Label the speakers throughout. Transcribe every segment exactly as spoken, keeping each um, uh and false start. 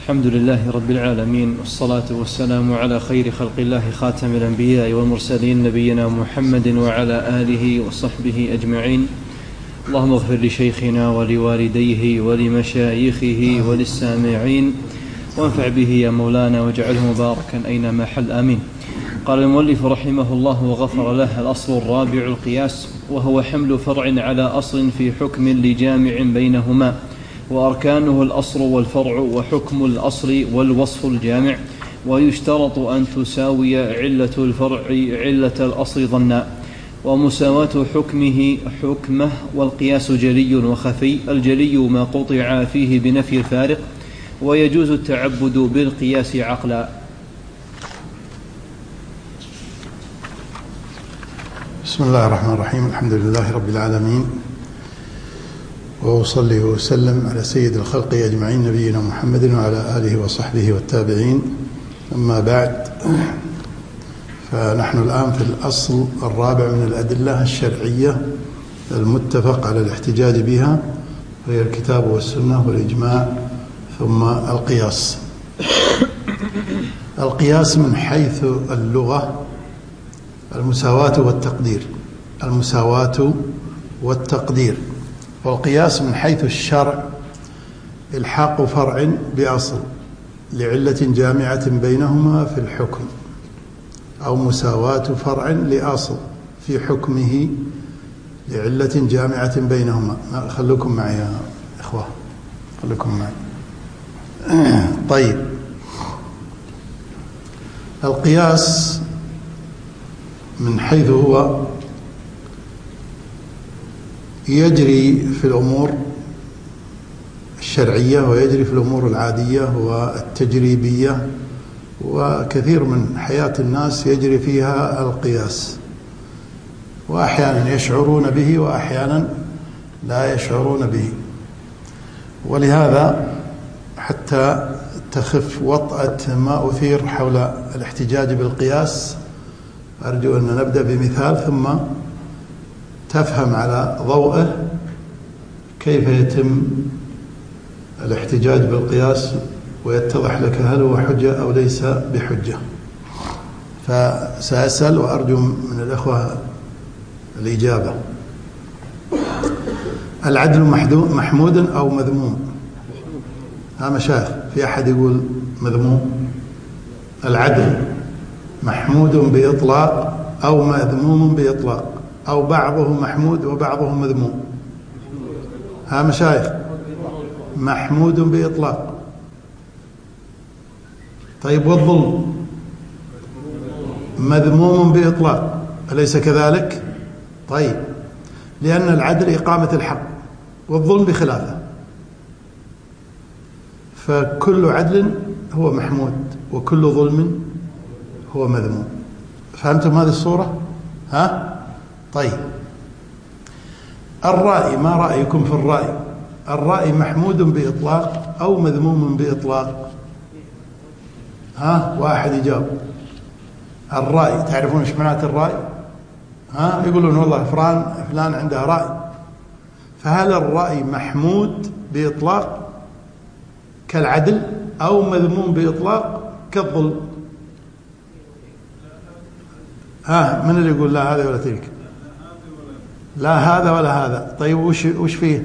Speaker 1: الحمد لله رب العالمين، والصلاة والسلام على خير خلق الله خاتم الأنبياء والمرسلين نبينا محمد وعلى آله وصحبه أجمعين. اللهم اغفر لشيخنا ولوالديه ولمشايخه وللسامعين وانفع به يا مولانا واجعله مباركا أينما حل، آمين. قال المؤلف رحمه الله وغفر له: الأصل الرابع القياس، وهو حمل فرع على أصل في حكم لجامع بينهما، وأركانه الأصل والفرع وحكم الأصل والوصف الجامع، ويشترط أن تساوي علة الفرع علة الأصل ظنا، ومساواة حكمه حكمه. والقياس جلي وخفي. الجلي ما قطع فيه بنفي الفارق، ويجوز التعبد بالقياس عقلا.
Speaker 2: بسم الله الرحمن الرحيم. الحمد لله رب العالمين، وأصلي وأسلم على سيد الخلق أجمعين نبينا محمد وعلى آله وصحبه والتابعين. أما بعد، فنحن الآن في الأصل الرابع من الأدلة الشرعية المتفق على الاحتجاج بها، وهي الكتاب والسنة والإجماع، ثم القياس. القياس من حيث اللغة المساواة والتقدير، المساواة والتقدير. والقياس من حيث الشرع إلحاق فرع بأصل لعلة جامعة بينهما في الحكم، أو مساواة فرع لأصل في حكمه لعلة جامعة بينهما. خلوكم معي يا إخوة، خلوكم معي. طيب، القياس من حيث هو يجري في الأمور الشرعية ويجري في الأمور العادية والتجريبية، وكثير من حياة الناس يجري فيها القياس، وأحيانا يشعرون به وأحيانا لا يشعرون به. ولهذا حتى تخف وطأة ما أثير حول الاحتجاج بالقياس، أرجو أن نبدأ بمثال ثم تفهم على ضوءه كيف يتم الاحتجاج بالقياس، ويتضح لك هل هو حجة أو ليس بحجة. فسأسأل وأرجو من الأخوة الإجابة. العدل محمود أو مذموم؟ ها مشايخ، في أحد يقول مذموم؟ العدل محمود بإطلاق أو مذموم بإطلاق، أو بعضه محمود وبعضه مذموم؟ ها مشايخ، محمود بإطلاق. طيب، والظلم مذموم بإطلاق، أليس كذلك؟ طيب، لأن العدل إقامة الحق والظلم بخلافه، فكل عدل هو محمود وكل ظلم هو مذموم. فهمتم هذه الصورة؟ ها؟ طيب، الرأي، ما رأيكم في الرأي؟ الرأي محمود بإطلاق أو مذموم بإطلاق؟ ها؟ واحد يجاوب. الرأي، تعرفون ايش معنات الرأي؟ ها؟ يقولون والله فلان فلان عنده رأي. فهل الرأي محمود بإطلاق كالعدل أو مذموم بإطلاق كالظلم؟ ها، من اللي يقول لا هذا ولا تلك؟ لا هذا ولا هذا. طيب، وش وش فيه؟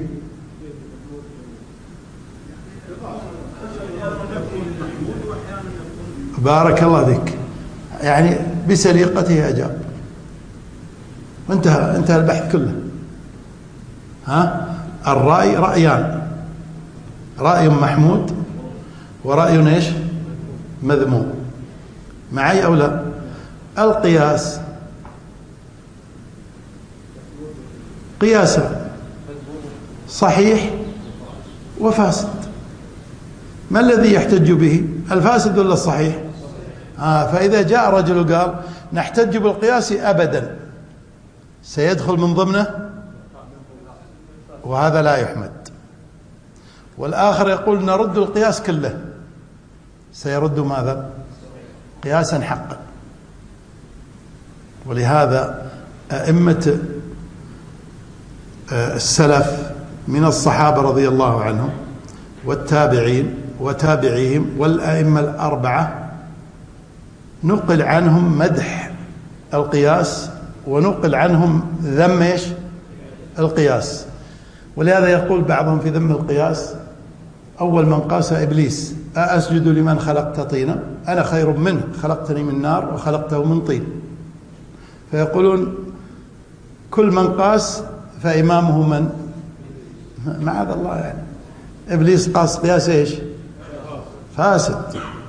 Speaker 2: بارك الله فيك، يعني بسليقته أجاب، وانتهى انتهى البحث كله. ها؟ الرأي رأيان، رأي محمود ورأي ايش؟ مذموم. معي أو لا؟ القياس قياسا صحيح وفاسد. ما الذي يحتج به؟ الفاسد ولا الصحيح؟ آه فإذا جاء رجل وقال نحتج بالقياس أبدا، سيدخل من ضمنه، وهذا لا يحمد. والآخر يقول نرد القياس كله، سيرد ماذا؟ قياسا حقا. ولهذا أئمة السلف من الصحابة رضي الله عنهم والتابعين وتابعيهم والأئمة الأربعة نقل عنهم مدح القياس ونقل عنهم ذم إيش؟ القياس. ولهذا يقول بعضهم في ذم القياس: أول من قاس إبليس: أأسجد لمن خلقت طينا؟ أنا خير منه، خلقتني من نار وخلقته من طين. فيقولون كل من قاس فإمامه من؟ معاذ الله، يعني إبليس قاس قياس إيش؟ فاسد،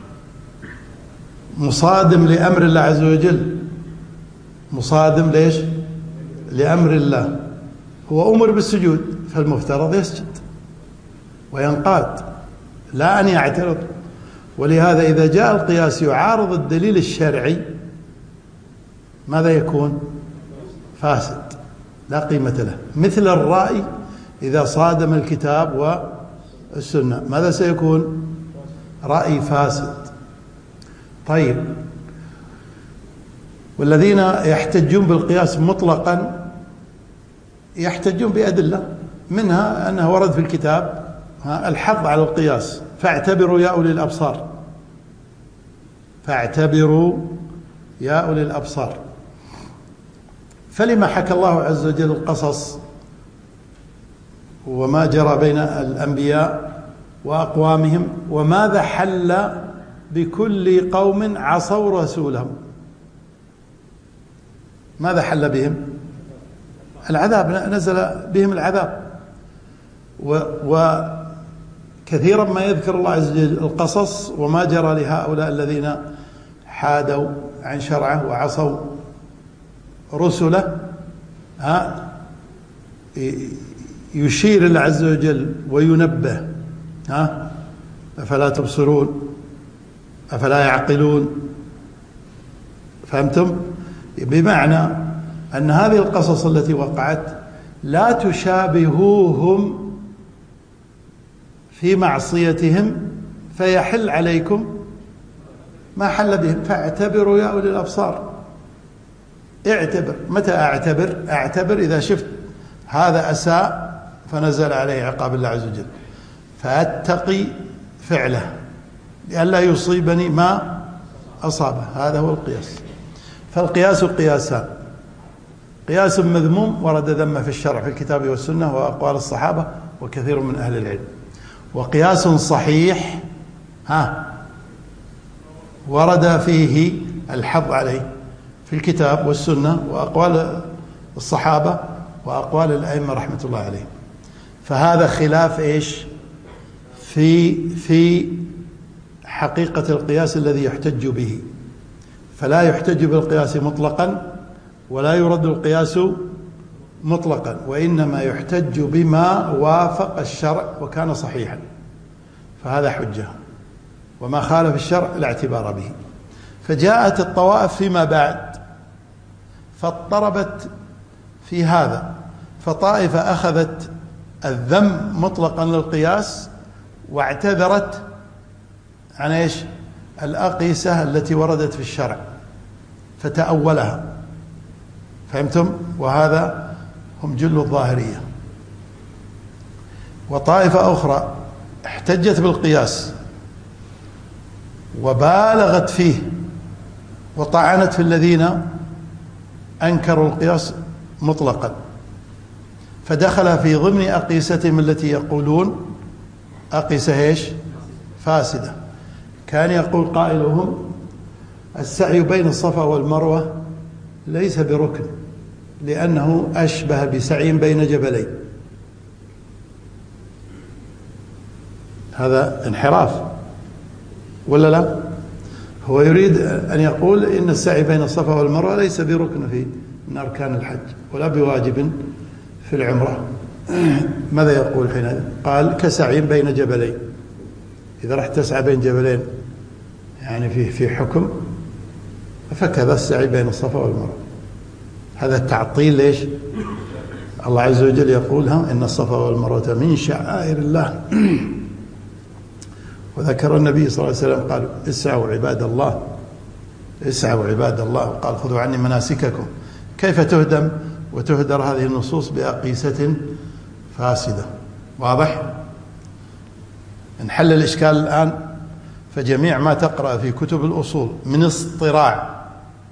Speaker 2: مصادم لأمر الله عز وجل، مصادم ليش؟ لأمر الله. هو أمر بالسجود فالمفترض يسجد وينقاد، لا أن يعترض. ولهذا إذا جاء القياس يعارض الدليل الشرعي ماذا يكون؟ فاسد لا قيمة له. مثل الرأي إذا صادم الكتاب والسنة ماذا سيكون؟ رأي فاسد. طيب، والذين يحتجون بالقياس مطلقا يحتجون بأدلة، منها أنه ورد في الكتاب الحظ على القياس: فاعتبروا يا أولي الأبصار، فاعتبروا يا أولي الأبصار. فلما حكى الله عز وجل القصص وما جرى بين الأنبياء وأقوامهم، وماذا حل بكل قوم عصوا رسولهم؟ ماذا حل بهم؟ العذاب، نزل بهم العذاب. وكثيرا ما يذكر الله عز وجل القصص وما جرى لهؤلاء الذين حادوا عن شرعه وعصوا رسله، ها يشير الله عز وجل وينبه: ها أفلا تبصرون، أفلا يعقلون. فهمتم؟ بمعنى أن هذه القصص التي وقعت لا تشابهوهم في معصيتهم فيحل عليكم ما حل بهم. فاعتبروا يا أولي الأبصار. اعتبر. متى أعتبر؟ أعتبر إذا شفت هذا أساء فنزل عليه عقاب الله عز وجل، فأتقي فعله لئلا يصيبني ما أصابه. هذا هو القياس. فالقياس قياسان: قياس مذموم ورد ذمه في الشرع في الكتاب والسنة وأقوال الصحابة وكثير من أهل العلم، وقياس صحيح ها ورد فيه الحظ عليه في الكتاب والسنة وأقوال الصحابة وأقوال الأئمة رحمة الله عليهم. فهذا خلاف إيش في في حقيقة القياس الذي يحتج به. فلا يحتج بالقياس مطلقا ولا يرد القياس مطلقا، وإنما يحتج بما وافق الشرع وكان صحيحا، فهذا حجة. وما خالف الشرع لا اعتبار به. فجاءت الطوائف فيما بعد فاضطربت في هذا، فطائفة أخذت الذم مطلقا للقياس واعتذرت عن ايش؟ الأقيسة التي وردت في الشرع فتأولها. فهمتم؟ وهذا هم جل الظاهرية. وطائفة أخرى احتجت بالقياس وبالغت فيه وطعنت في الذين أنكروا القياس مطلقا، فدخل في ضمن أقيستهم التي يقولون أقيسة ايش؟ فاسدة. كان يقول قائلهم: السعي بين الصفا والمروة ليس بركن لأنه أشبه بسعي بين جبلين. هذا انحراف ولا لا؟ هو يريد أن يقول إن السعي بين الصفا والمروة ليس بركن في من أركان الحج ولا بواجب في العمرة. ماذا يقول حينئذ؟ قال: كسعي بين جبلين. إذا رحت تسعى بين جبلين يعني فيه في حكم، فكذا السعي بين الصفا والمروة. هذا التعطيل ليش؟ الله عز وجل يقول: ها إن الصفا والمروة من شعائر الله. وذكر النبي صلى الله عليه وسلم قال: اسعوا عباد الله، اسعوا عباد الله، وقال: خذوا عني مناسككم. كيف تهدم وتهدر هذه النصوص بأقيسة فاسدة؟ واضح؟ نحل الإشكال الآن. فجميع ما تقرأ في كتب الأصول من اصطراع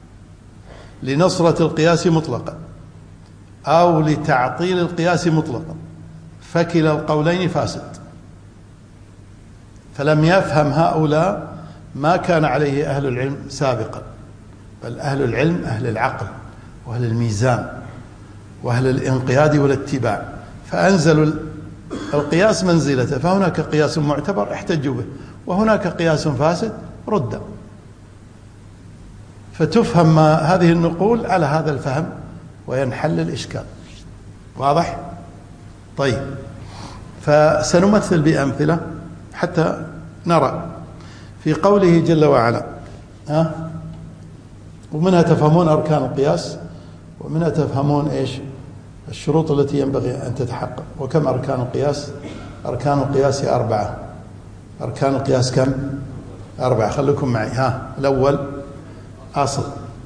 Speaker 2: لنصرة القياس مطلقا أو لتعطيل القياس مطلقا فكلا القولين فاسد. فلم يفهم هؤلاء ما كان عليه أهل العلم سابقا، بل أهل العلم أهل العقل وأهل الميزان وأهل الانقياد والاتباع، فأنزلوا القياس منزلته. فهناك قياس معتبر احتجوا به، وهناك قياس فاسد رد. فتفهم ما هذه النقول على هذا الفهم وينحل الإشكال. واضح؟ طيب، فسنمثل بأمثلة حتى نرى في قوله جل وعلا، ها، ومنها تفهمون أركان القياس، ومنها تفهمون إيش الشروط التي ينبغي أن تتحقق. وكم أركان القياس؟ أركان القياس أربعة. أركان القياس كم؟ أربعة. خليكم معي. ها، الأول أصل،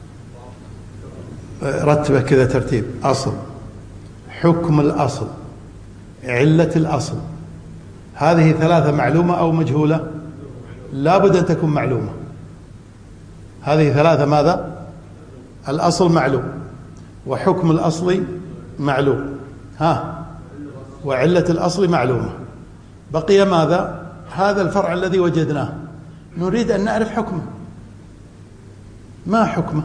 Speaker 2: رتبه كذا ترتيب: أصل، حكم الأصل، علة الأصل. هذه ثلاثة معلومة أو مجهولة؟ لا بد أن تكون معلومة. هذه ثلاثة ماذا؟ الأصل معلوم، وحكم الأصل معلوم، ها، وعلة الأصل معلومة. بقي ماذا؟ هذا الفرع الذي وجدناه، نريد أن نعرف حكمه. ما حكمه؟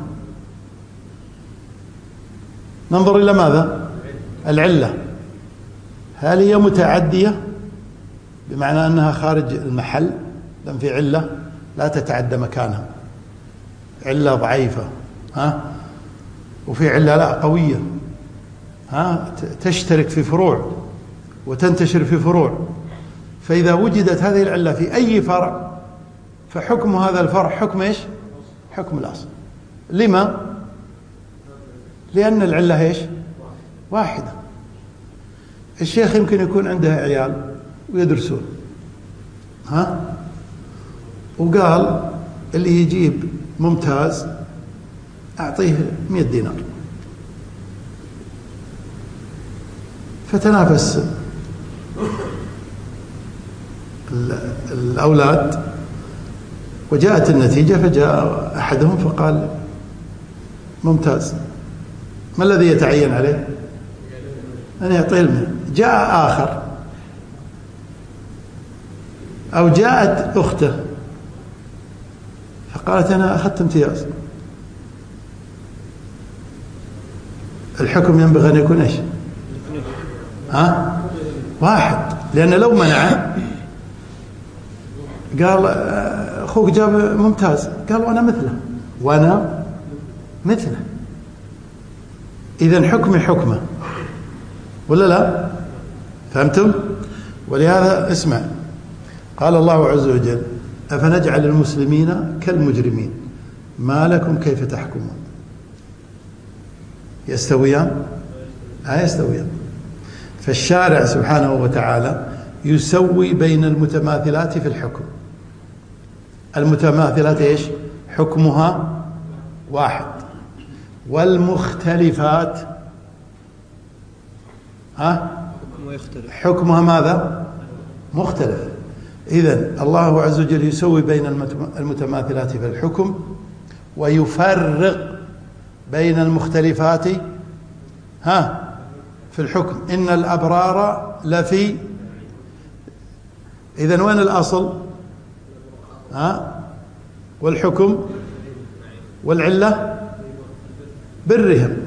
Speaker 2: ننظر إلى ماذا؟ العلة. هل هي متعدية بمعنى أنها خارج المحل؟ لأن في علة لا تتعدى مكانها، علة ضعيفة، ها، وفي علة لا قوية، ها، تشترك في فروع وتنتشر في فروع. فإذا وجدت هذه العلة في أي فرع فحكم هذا الفرع حكم إيش؟ حكم الأصل. لما؟ لأن العلة إيش؟ واحدة. الشيخ يمكن يكون عنده عيال ويدرسون، ها، وقال اللي يجيب ممتاز أعطيه مئة دينار. فتنافس الأولاد وجاءت النتيجة، فجاء أحدهم فقال ممتاز. ما الذي يتعين عليه؟ أن يعطيه المئة. جاء آخر أو جاءت أخته فقالت أنا أخذت امتياز. الحكم ينبغي أن يكون إيش؟ ها؟ واحد. لأن لو منع قال أخوك جاب ممتاز، قال وأنا مثله وأنا مثله، إذن حكمي حكمه ولا لا؟ فهمتم؟ ولهذا اسمع، قال الله عز وجل أفنجعل المسلمين كالمجرمين ما لكم كيف تحكمون. يستويان؟ لا يستويان. فالشارع سبحانه وتعالى يسوي بين المتماثلات في الحكم. المتماثلات إيش؟ حكمها واحد، والمختلفات ها حكمها ماذا؟ مختلف. إذن الله عز وجل يسوي بين المتماثلات في الحكم ويفرق بين المختلفات ها في الحكم. إن الأبرار لفي، إذن وين الأصل؟ ها، والحكم والعلة برهم،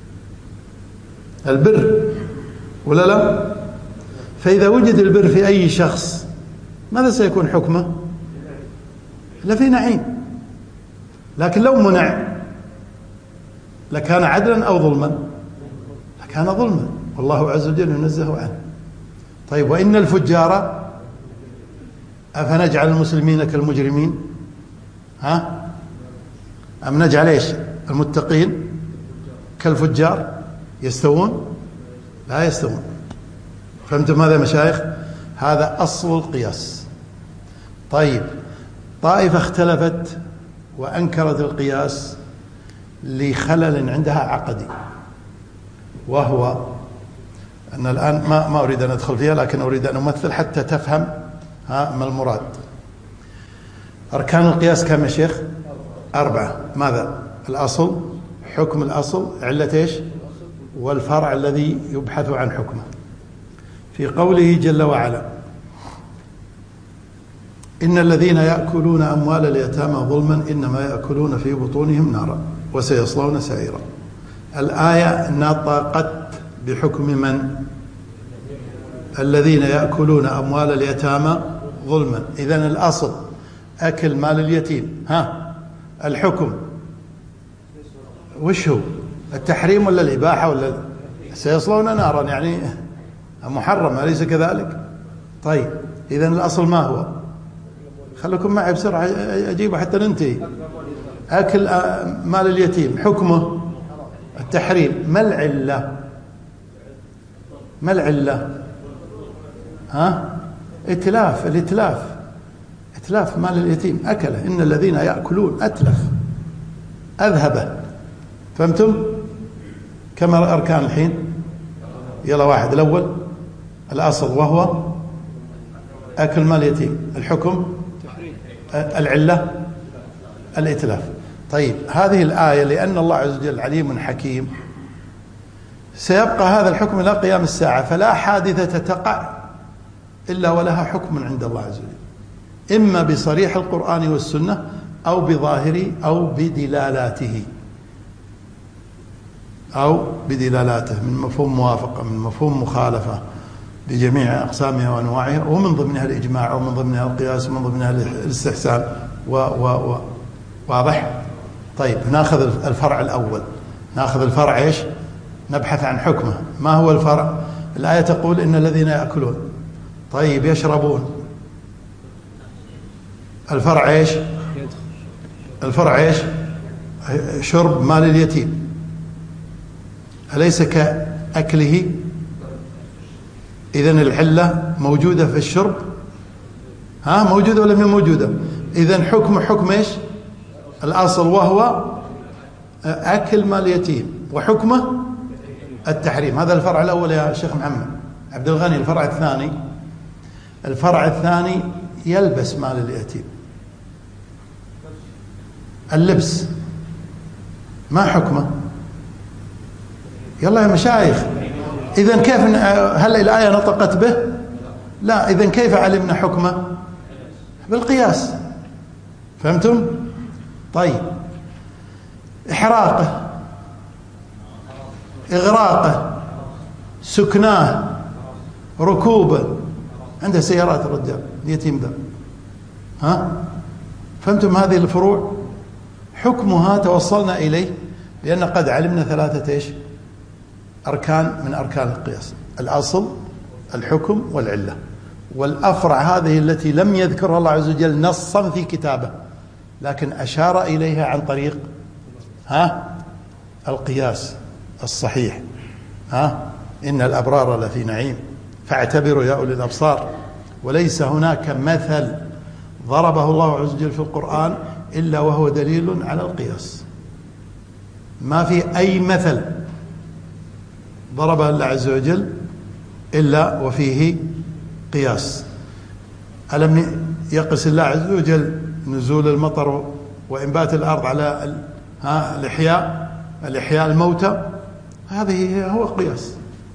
Speaker 2: البر ولا لا؟ فإذا وجد البر في أي شخص ماذا سيكون حكمه؟ لفي نعيم. لكن لو منع لكان عدلا أو ظلما؟ لكان ظلما، والله عز وجل ينزه عنه. طيب، وإن الفجار أفنجعل المسلمين كالمجرمين ها أم نجعل إيش؟ المتقين كالفجار؟ يستوون؟ لا يستوون. فهمتم ماذا يا مشايخ؟ هذا أصل القياس. طيب، طائفة اختلفت وأنكرت القياس لخلل عندها عقدي، وهو أن الآن ما ما أريد أن أدخل فيها، لكن أريد أن أمثل حتى تفهم ها ما المراد؟ أركان القياس كم يا شيخ؟ أربعة. ماذا؟ الأصل، حكم الأصل، علة إيش؟ والفرع الذي يبحث عن حكمه. في قوله جل وعلا: إن الذين يأكلون أموال اليتامى ظلما إنما يأكلون في بطونهم نارا وسيصلون سعيرا. الآية نطقت بحكم من؟ الذين يأكلون أموال اليتامى ظلما. إذن الأصل أكل مال اليتيم. ها الحكم وش هو؟ التحريم ولا الإباحة ولا سيصلون نارا؟ يعني محرم، أليس كذلك؟ طيب إذن الأصل ما هو؟ خليكم معي بسرعة أجيبه حتى ننتهي. أكل مال اليتيم حكمه التحريم. ما العلة؟ ما العلة؟ ها إتلاف. الإتلاف إتلاف مال اليتيم، أكله. إن الذين يأكلون أتلف، أذهبه. فهمتم؟ كم أركان الحين؟ يلا واحد. الأول الأصل وهو أكل مال اليتيم. الحكم العلة الإتلاف. طيب هذه الآية لأن الله عز وجل عليم حكيم سيبقى هذا الحكم إلى قيام الساعة، فلا حادثة تقع إلا ولها حكم عند الله عز وجل، إما بصريح القرآن والسنة أو بظاهر أو بدلالاته أو بدلالاته من مفهوم موافقة، من مفهوم مخالفة بجميع أقسامها وأنواعها، ومن ضمنها الإجماع ومن ضمنها القياس ومن ضمنها الاستحسان و و و واضح؟ طيب ناخذ الفرع الأول. ناخذ الفرع إيش؟ نبحث عن حكمه. ما هو الفرع؟ الآية تقول إن الذين يأكلون. طيب يشربون. الفرع إيش؟ الفرع إيش؟ شرب مال اليتيم. أليس كأكله؟ إذن العلة موجودة في الشرب. ها موجودة ولا مو موجودة؟ إذن حكم حكم إيش؟ الأصل وهو أكل مال اليتيم، وحكمه التحريم. هذا الفرع الأول يا شيخ محمد عبد الغني. الفرع الثاني الفرع الثاني يلبس مال اليتيم. اللبس ما حكمه؟ يلا يا مشايخ. إذن كيف؟ هل الآية نطقت به؟ لا. إذن كيف علمنا حكمه؟ بالقياس. فهمتم؟ طيب إحراقه، إغراقه، سكناه، ركوبه. عنده سيارات الرجال اليتيم ذا. ها فهمتم هذه الفروع؟ حكمها توصلنا إليه لأن قد علمنا ثلاثة إيش؟ أركان من أركان القياس: الأصل، الحكم، والعلة. والأفرع هذه التي لم يذكرها الله عز وجل نصا في كتابه، لكن أشار إليها عن طريق ها القياس الصحيح. ها إن الأبرار لفي نعيم فاعتبروا يا أولي الأبصار. وليس هناك مثل ضربه الله عز وجل في القرآن إلا وهو دليل على القياس. ما في أي مثل ضربه الله عز وجل إلا وفيه قياس. ألم يقس الله عز وجل نزول المطر وإنبات الأرض على ها الإحياء الإحياء الموتى؟ هذه هو قياس.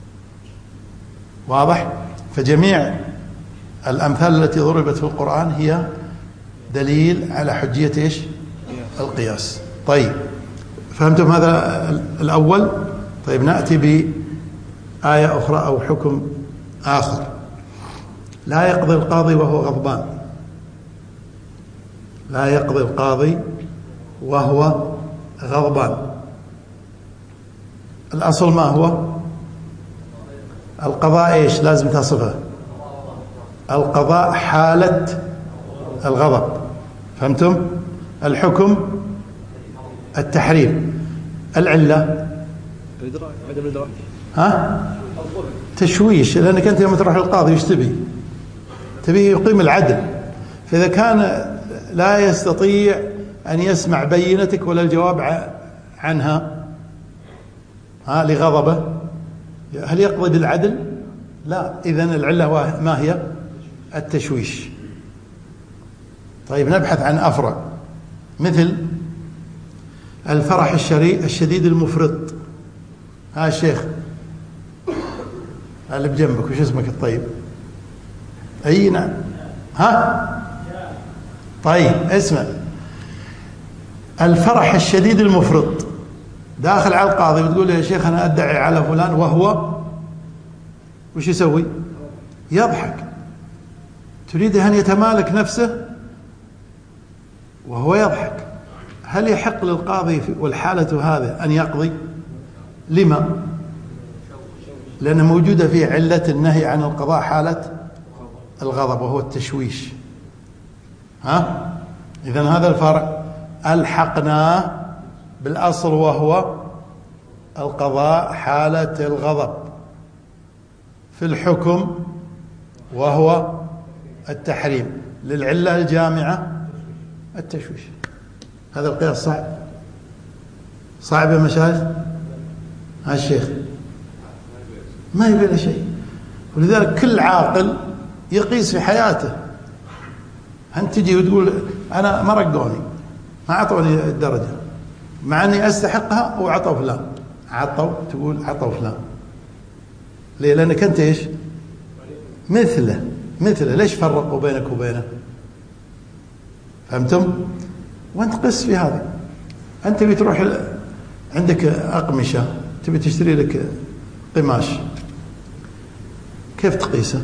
Speaker 2: واضح؟ فجميع الأمثال التي ضربت في القرآن هي دليل على حجية إيش؟ القياس. طيب فهمتم هذا الأول؟ طيب نأتي بآية أخرى أو حكم آخر. لا يقضي القاضي وهو غضبان. لا يقضي القاضي وهو غضبان. الأصل ما هو؟ القضاء إيش لازم تصفه؟ القضاء حالة الغضب. فهمتم؟ الحكم التحريم. العلة
Speaker 3: عدم الإدراك.
Speaker 2: ها تشويش، لأنك أنت يوم تروح للقاضي وش تبي؟ تبي يقيم العدل. فإذا كان لا يستطيع أن يسمع بينتك ولا الجواب عنها ها لغضبه، هل يقضي بالعدل؟ لا. إذن العلة ما هي؟ التشويش. طيب نبحث عن أفرع، مثل الفرح الشري الشديد المفرط. ها الشيخ اللي بجنبك وش اسمك الطيب؟ أي نعم. ها طيب اسمع، الفرح الشديد المفرط داخل على القاضي وتقول له يا شيخ أنا أدعي على فلان، وهو وش يسوي؟ يضحك. تريد أن يتمالك نفسه وهو يضحك. هل يحق للقاضي والحالة هذه أن يقضي؟ لما؟ لأن موجودة فيه علة النهي عن القضاء حالة الغضب وهو التشويش. ها؟ إذن هذا الفرع ألحقناه بالأصل وهو القضاء حالة الغضب، في الحكم وهو التحريم، للعلة الجامعة التشويش. هذا القياس صعب صعب يا مشايخ. ها الشيخ ما يبي له شيء، ولذلك كل عاقل يقيس في حياته. أنت تجي وتقول أنا ما رقوني، ما عطوني الدرجة مع أني أستحقها وعطوا فلان، عطوا تقول عطوا فلان. ليه؟ لأنك أنت إيش؟ مثله مثله ليش فرقوا بينك وبينه؟ فهمتم؟ وأنت قس في هذا. أنت تبي تروح عندك أقمشة، تبي تشتري لك قماش، كيف تقيسه؟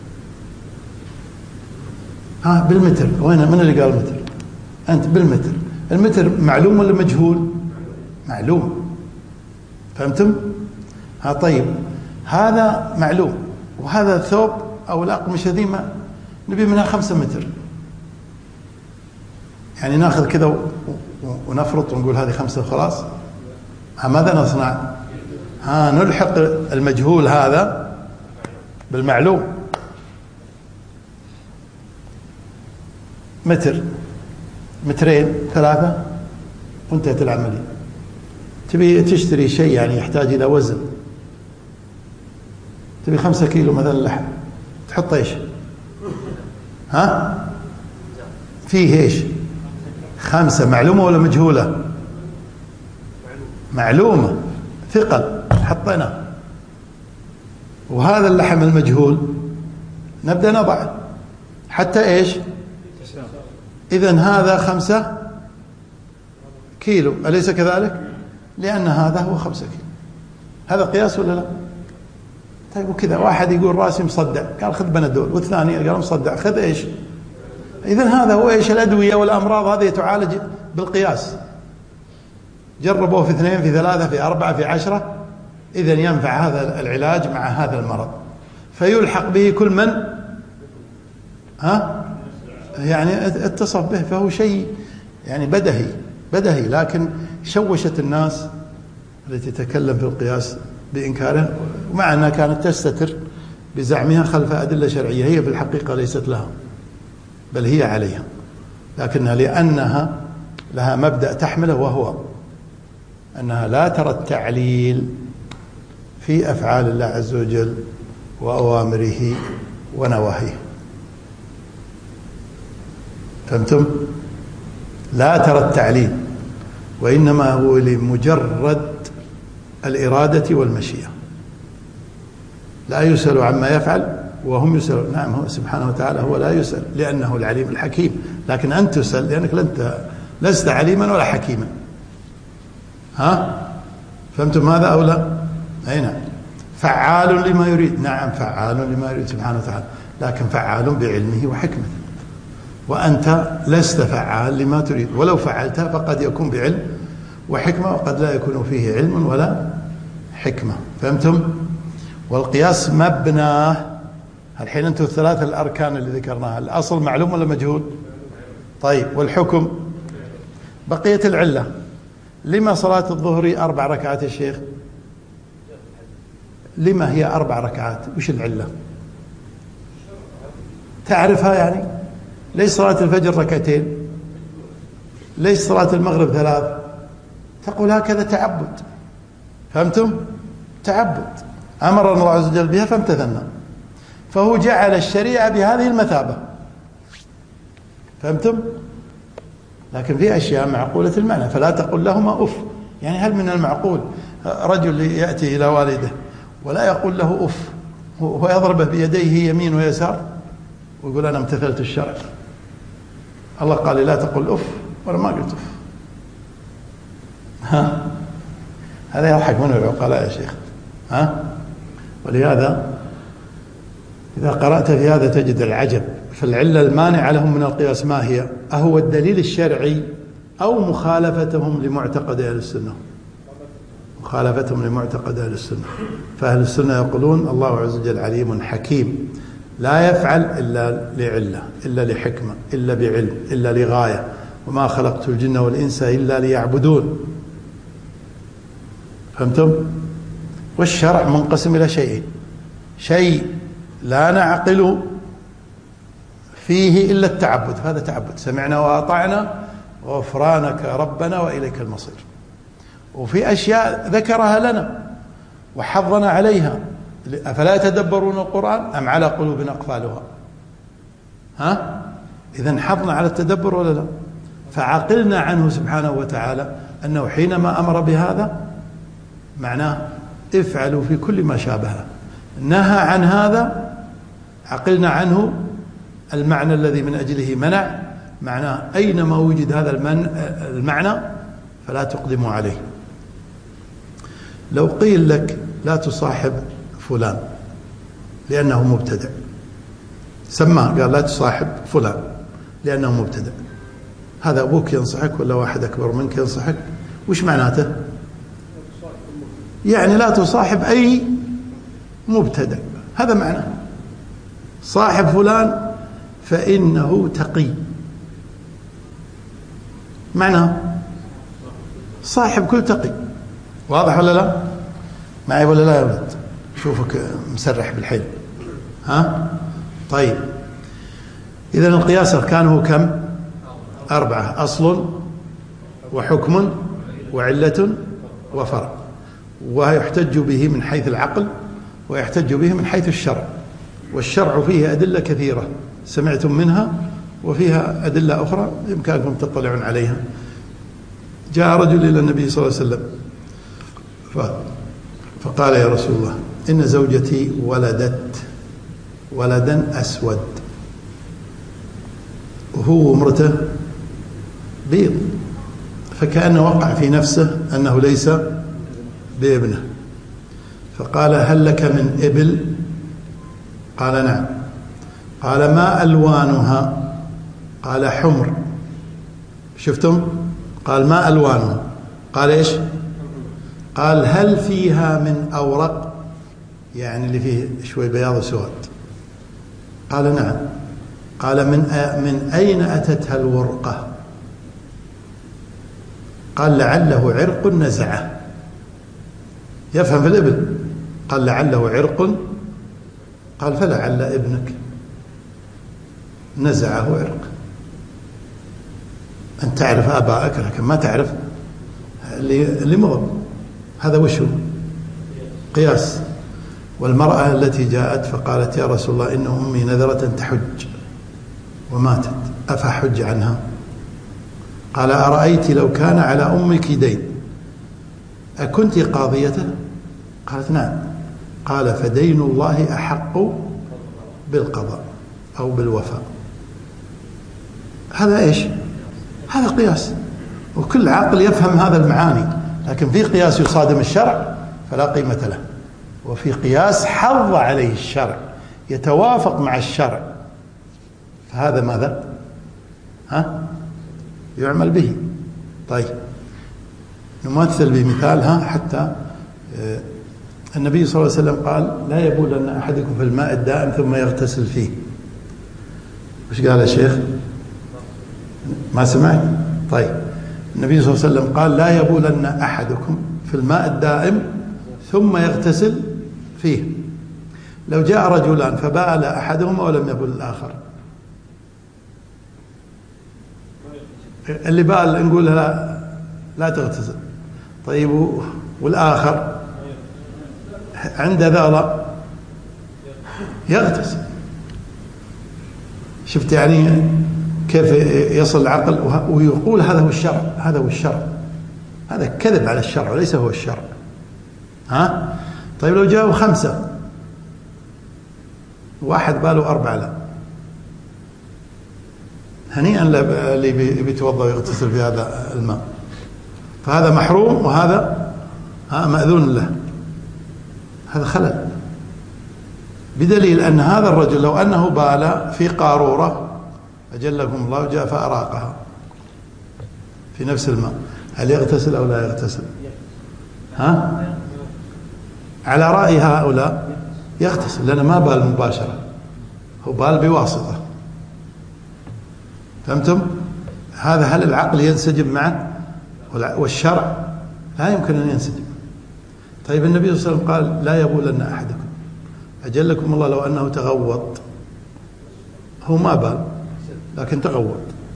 Speaker 2: ها بالمتر. وين من اللي قال متر؟ أنت بالمتر. المتر معلوم ولا مجهول؟ معلوم. فهمتم؟ ها طيب هذا معلوم، وهذا الثوب أو الأقمشة ذي ما نبي منها خمسة متر، يعني ناخذ كذا ونفرط ونقول هذه خمسة خلاص. ها ماذا نصنع؟ ها نلحق المجهول هذا بالمعلوم. متر، مترين، ثلاثة، وانتهت العملية. تبي تشتري شيء يعني يحتاج إلى وزن، تبي خمسة كيلو مثلا لحم، تحط ايش؟ ها فيه ايش؟ خمسة. معلومة ولا مجهولة؟ معلومة، ثقل حطينا. وهذا اللحم المجهول نبدأ نضع حتى ايش؟ إذن هذا خمسة كيلو، أليس كذلك؟ لأن هذا هو خمسة كيلو. هذا قياس ولا لا؟ طيب وكذا واحد يقول راسي مصدع، قال خذ بنادول، والثاني قال مصدع خذ ايش؟ إذن هذا هو ايش؟ الأدوية والأمراض هذه تعالج بالقياس. جربوه في اثنين، في ثلاثة، في أربعة، في عشرة، إذن ينفع هذا العلاج مع هذا المرض، فيلحق به كل من ها يعني اتصف به. فهو شيء يعني بدهي بدهي لكن شوشت الناس التي تتكلم في القياس بإنكاره، ومع أنها كانت تستتر بزعمها خلف أدلة شرعية هي في الحقيقة ليست لها، بل هي عليها، لكنها لأنها لها مبدأ تحمله، وهو أنها لا ترى التعليل في أفعال الله عز وجل وأوامره ونواهيه. فهمتم؟ لا ترى التعليل، وإنما هو لمجرد الإرادة والمشيئة. لا يسأل عما يفعل وهم يسألون. نعم هو سبحانه وتعالى هو لا يسأل لأنه العليم الحكيم، لكن أنت تسأل لأنك لنت لست عليما ولا حكيما. ها فهمتم هذا أو لا؟ أي نعم. فعال لما يريد، نعم فعال لما يريد سبحانه وتعالى، لكن فعال بعلمه وحكمته، وأنت لست فعال لما تريد، ولو فعلت فقد يكون بعلم وحكمة وقد لا يكون فيه علم ولا حكمة. فهمتم؟ والقياس مبناه الحين أنتم الثلاثة الأركان اللي ذكرناها، الأصل معلوم ولا مجهول؟ طيب والحكم؟ بقية العلة. لما صلاة الظهر أربع ركعات يا شيخ؟ لما هي أربع ركعات؟ وش العلة؟ تعرفها يعني؟ ليش صلاة الفجر ركعتين؟ ليش صلاة المغرب ثلاث؟ تقول هكذا تعبد. فهمتم؟ تعبد أمر الله عز وجل بها فامتثلنا، فهو جعل الشريعة بهذه المثابة. فهمتم؟ لكن في أشياء معقولة المعنى، فلا تقل لهما أف. يعني هل من المعقول رجل يأتي إلى والده ولا يقول له أف ويضربه بيديه يمين ويسار ويقول أنا امتثلت الشرع؟ الله قال لا تقل أف ولا ما قلت أف. ها هذا يضحك منه العقلاء يا شيخ. ها ولهذا إذا قرأت في هذا تجد العجب. فالعلة المانعة لهم من القياس ما هي؟ أهو الدليل الشرعي أو مخالفتهم لمعتقد أهل السنة؟ مخالفتهم لمعتقد أهل السنة. فأهل السنة يقولون الله عز وجل عليم حكيم لا يفعل إلا لعلة، إلا لحكمة، إلا بعلم، إلا لغاية، وما خلقت الجن والإنس إلا ليعبدون. فهمتم؟ والشرع منقسم إلى شيئين: شيء لا نعقل فيه إلا التعبد، هذا تعبد، سمعنا وأطعنا غفرانك ربنا وإليك المصير. وفي أشياء ذكرها لنا وحضنا عليها، أفلا يتدبرون القرآن أم على قلوب أقفالها؟ ها؟ إذن حضنا على التدبر ولا لا؟ فعقلنا عنه سبحانه وتعالى أنه حينما أمر بهذا معناه افعلوا في كل ما شابهه، نهى عن هذا عقلنا عنه المعنى الذي من أجله منع، معناه أينما وجد هذا المعنى فلا تقدموا عليه. لو قيل لك لا تصاحب فلان لأنه مبتدع، سماه قال لا تصاحب فلان لأنه مبتدع، هذا أبوك ينصحك ولا واحد أكبر منك ينصحك؟ وش معناته؟ يعني لا تصاحب أي مبتدع، هذا معناه. صاحب فلان فإنه تقي، معناه صاحب كل تقي. واضح ولا لا؟ معي ولا لا يا ولد؟ شوفك مسرح بالحيل. ها طيب، إذا القياس أركانه كم؟ أربعة: أصل وحكم وعلة وفرع، ويحتج به من حيث العقل ويحتج به من حيث الشرع. والشرع فيه أدلة كثيرة سمعتم منها، وفيها أدلة أخرى يمكنكم تطلعون عليها. جاء رجل إلى النبي صلى الله عليه وسلم فقال يا رسول الله إن زوجتي ولدت ولدا أسود وهو وامرته بيض، فكأنه وقع في نفسه أنه ليس بابنه، فقال هل لك من إبل؟ قال نعم. قال ما ألوانها؟ قال حمر. شفتم؟ قال ما ألوانها؟ قال إيش؟ قال هل فيها من أورق؟ يعني اللي فيه شوي بياض وسواد. قال نعم. قال من من أين أتتها الورقة؟ قال لعله عرق نزعه. يفهم في الإبل. قال لعله عرق. قال فلعل ابنك نزعه عرق. أن تعرف آبائك لكن ما تعرف اللي مضى. هذا وشو؟ قياس. والمرأة التي جاءت فقالت يا رسول الله إن أمي نذرت أن تحج وماتت أفحج عنها؟ قال أرأيت لو كان على أمك دين أكنت قاضيته؟ قالت نعم. قال فدين الله أحق بالقضاء أو بالوفاء. هذا إيش؟ هذا قياس، وكل عاقل يفهم هذا المعاني. لكن في قياس يصادم الشرع فلا قيمة له، وفي قياس حظ عليه الشرع يتوافق مع الشرع، فهذا ماذا؟ ها؟ يعمل به. طيب نمثل بمثال ها حتى النبي صلى الله عليه وسلم قال لا يبولن أحدكم في الماء الدائم ثم يغتسل فيه. وش قال يا شيخ؟ ما سمعت؟ طيب النبي صلى الله عليه وسلم قال لا يبولن أحدكم في الماء الدائم ثم يغتسل فيه. لو جاء رجلان فبال أحدهما ولم يبل الآخر، اللي بال نقول لا لا تغتسل. طيب والآخر عند ذرة يغتسل. شفت يعني كيف يصل العقل ويقول هذا هو الشرع، هذا هو الشرع، هذا كذب على الشرع وليس هو الشرع. ها طيب لو جاءوا خمسة واحد باله أربعة لا، هنيئا اللي بيتوضأ ويغتسل في هذا الماء، فهذا محروم وهذا ها مأذون له، هذا خلل. بدليل أن هذا الرجل لو أنه بال في قارورة أجلكم الله جاء فأراقها في نفس الماء، هل يغتسل أو لا يغتسل؟ ها على رأي هؤلاء يغتسل، لأنه ما بال مباشرة، هو بال بواسطة. فهمتم؟ هذا هل العقل ينسجم معه والشرع؟ لا يمكن أن ينسجم. طيب النبي صلى الله عليه وسلم قال لا يبولن أحدكم، أجلكم الله لو أنه تغوط، هو ما بال لكن تغوط.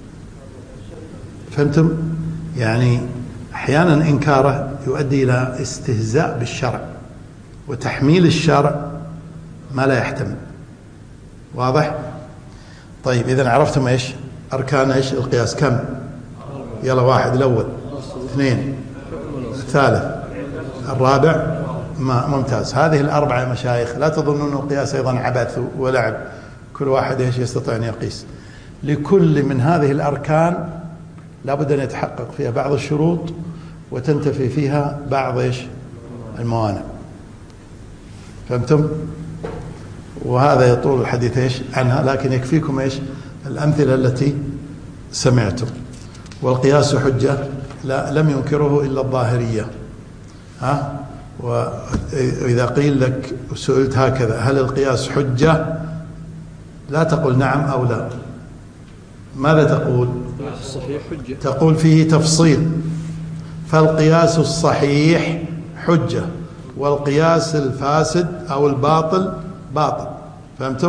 Speaker 2: فهمتم؟ يعني أحيانا إنكاره يؤدي إلى استهزاء بالشرع وتحميل الشرع ما لا يحتمل. واضح؟ طيب إذن عرفتم إيش أركان إيش القياس؟ كم؟ يلا واحد الأول، اثنين، الثالث، الرابع. ما ممتاز. هذه الأربعة يا مشايخ، لا تظنون أن القياس أيضا عبث ولعب، كل واحد إيش يستطيع أن يقيس. لكل من هذه الأركان لابد أن يتحقق فيها بعض الشروط وتنتفي فيها بعض إيش الموانع. فهمتم؟ وهذا يطول الحديث إيش عنها، لكن يكفيكم إيش الأمثلة التي سمعتم. والقياس حجة لا لم ينكره إلا الظاهرية. ها وإذا قيل لك سئلت هكذا هل القياس حجة، لا تقول نعم أو لا، ماذا تقول؟
Speaker 3: الصحيح حجة. تقول
Speaker 2: فيه تفصيل، فالقياس الصحيح حجة والقياس الفاسد أو الباطل باطل. فهمتم؟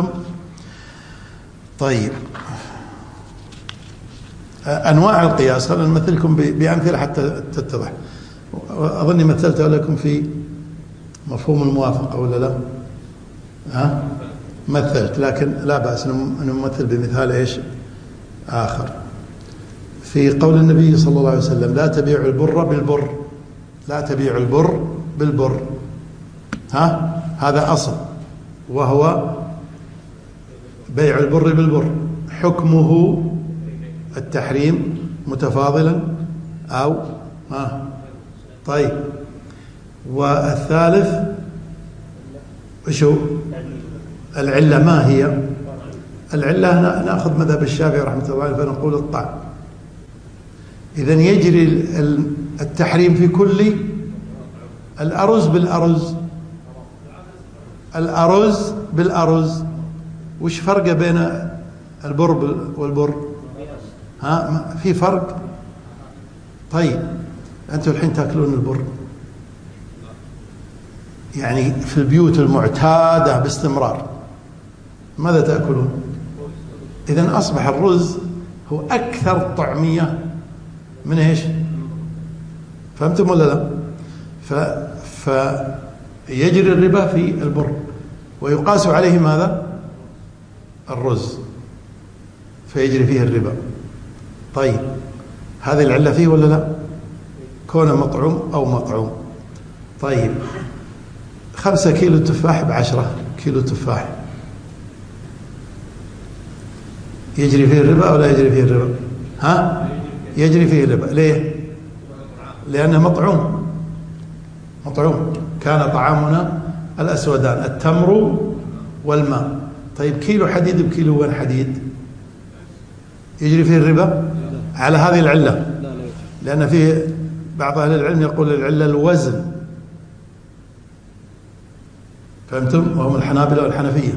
Speaker 2: طيب أنواع القياس خلينا نمثلكم بأمثلة حتى تتضح. أظني مثلت لكم في مفهوم الموافقة ولا لا؟ ها؟ مثلت، لكن لا بأس نمثل بمثال إيش آخر. في قول النبي صلى الله عليه وسلم لا تبيع البر بالبر، لا تبيع البر بالبر، ها هذا أصل وهو بيع البر بالبر، حكمه التحريم متفاضلا أو ها طيب. والثالث شو العلة؟ ما هي العلة؟ نأخذ مذهب الشافعي رحمة الله عليه فنقول الطعم. إذن يجري التحريم في كل الأرز بالأرز، الأرز بالأرز، وش فرق بين البر والبر؟ ها في فرق؟ طيب أنتم الحين تأكلون البر يعني في البيوت المعتادة باستمرار، ماذا تأكلون؟ إذن أصبح الرز هو أكثر طعمية من إيش؟ فهمتم ولا لا؟ ف... فيجري الربا في البر ويقاس عليه ماذا؟ الرز، فيجري فيه الربا. طيب هذه العلة فيه ولا لا؟ كونه مطعوم أو مطعوم. طيب خمسة كيلو تفاح بعشرة كيلو تفاح، يجري فيه الربا أو لا يجري فيه الربا؟ ها يجري فيه الربا. ليه؟ لأنه مطعوم، مطعوم. كان طعامنا الأسودان التمر والماء. طيب كيلو حديد بكيلو وين حديد، يجري فيه الربا على هذه العلة؟ لأن فيه بعض أهل العلم يقول العلة الوزن. فهمتم؟ وهم الحنابلة والحنفية،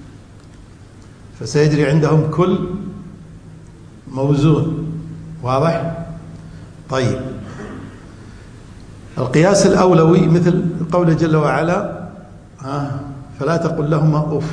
Speaker 2: فسيجري عندهم كل موزون. واضح؟ طيب القياس الأولوي مثل قوله جل وعلا ها فلا تقل لهما أف،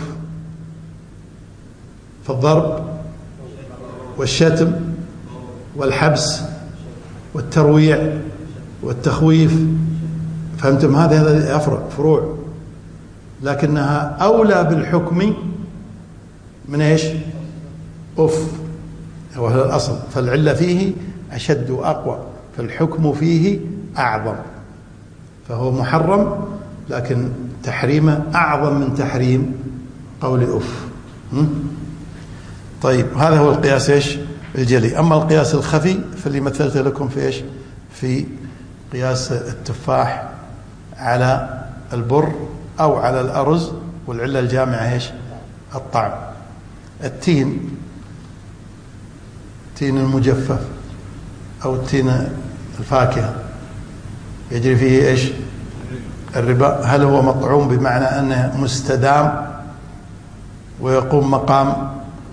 Speaker 2: فالضرب والشتم والحبس والترويع والتخويف. فهمتم؟ هذا هذا يفرع فروع، لكنها أولى بالحكم من إيش؟ أف. وهو الأصل، فالعلة فيه أشد وأقوى، فالحكم فيه أعظم، فهو محرم لكن تحريمه أعظم من تحريم قول أف. طيب هذا هو القياس إيش الجلي. أما القياس الخفي فاللي مثلت لكم في إيش في قياس التفاح على البر أو على الأرز، والعلة الجامعة إيش الطعم. التين، التين المجفف أو التين الفاكهة يجري فيه إيش الربا. هل هو مطعوم بمعنى أنه مستدام ويقوم مقام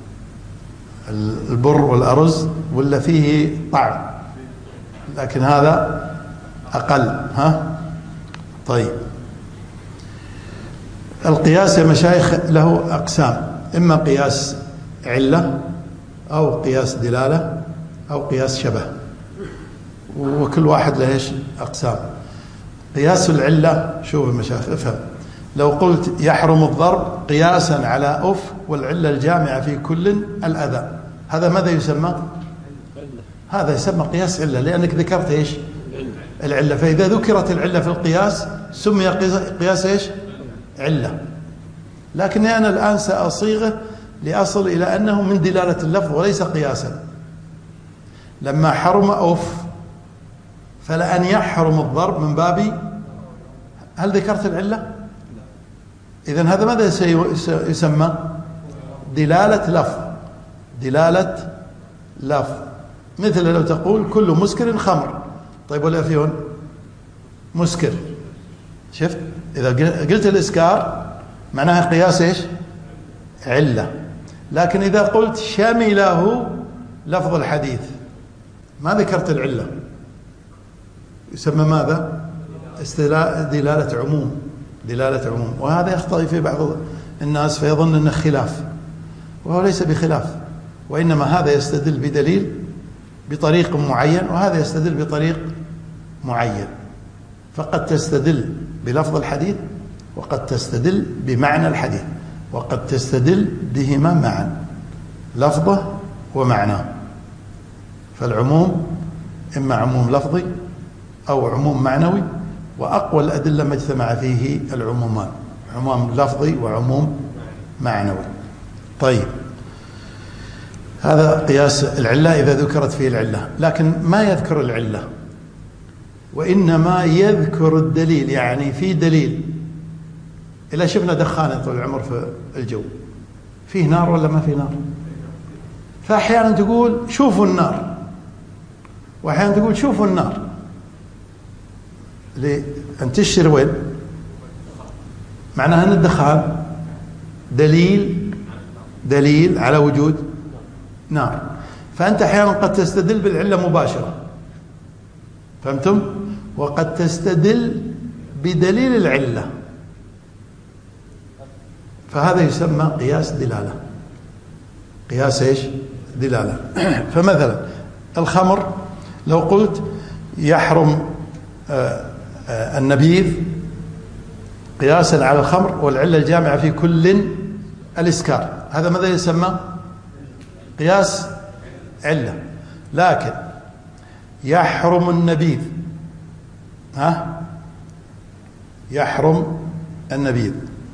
Speaker 2: البر والأرز، ولا فيه طعم لكن هذا أقل؟ ها طيب القياس يا مشايخ له أقسام، إما قياس علة أو قياس دلالة أو قياس شبه، وكل واحد له إيش أقسام. قياس العلة، شوف يا مشايخ افهم، لو قلت يحرم الضرب قياسا على أف والعلة الجامعة في كل الأذى، هذا ماذا يسمى؟ هذا يسمى قياس علة، لأنك ذكرت إيش العلة. فإذا ذكرت العلة في القياس سمي قياس إيش علة. لكني أنا الآن سأصيغه لأصل إلى أنه من دلالة اللفظ وليس قياسا. لما حرم أف فلأن يحرم الضرب من باب، هل ذكرت العلة؟ إذن هذا ماذا يسمى؟ دلالة لفظ، دلالة لفظ. مثل لو تقول كل مسكر خمر، طيب والأفيون مسكر، شفت؟ إذا قلت الإسكار معناها قياس إيش علة. لكن إذا قلت شمله لفظ الحديث ما ذكرت العلة، يسمى ماذا؟ دلالة عموم، دلالة عموم. وهذا يخطئ في بعض الناس فيظن أنه خلاف، وهو ليس بخلاف، وإنما هذا يستدل بدليل بطريق معين وهذا يستدل بطريق معين. فقد تستدل بلفظ الحديث وقد تستدل بمعنى الحديث وقد تستدل بهما معا، لفظه ومعناه. فالعموم إما عموم لفظي أو عموم معنوي، وأقوى الأدلة ما اجتمع فيه العمومان، عموم لفظي وعموم معنوي. طيب هذا قياس العلة إذا ذكرت فيه العلة، لكن ما يذكر العلة وإنما يذكر الدليل. يعني في دليل، إلا شفنا دخان طول العمر في الجو، فيه نار ولا ما فيه نار؟ فأحيانا تقول شوفوا النار، وأحيانا تقول شوفوا النار، لأن تشير وين؟ معناها أن الدخان دليل دليل على وجود نار. فأنت أحيانا قد تستدل بالعلة مباشرة، فهمتم؟ وقد تستدل بدليل العلة، فهذا يسمى قياس دلالة. قياس ايش؟ دلالة. فمثلا الخمر لو قلت يحرم النبيذ قياسا على الخمر والعلة الجامعة في كل الإسكار، هذا ماذا يسمى؟ قياس علة. لكن يحرم النبيذ، ها يحرم النبيذ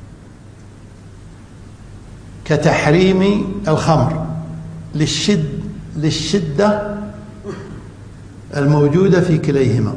Speaker 2: كتحريم الخمر للشد للشدة الموجودة في كليهما.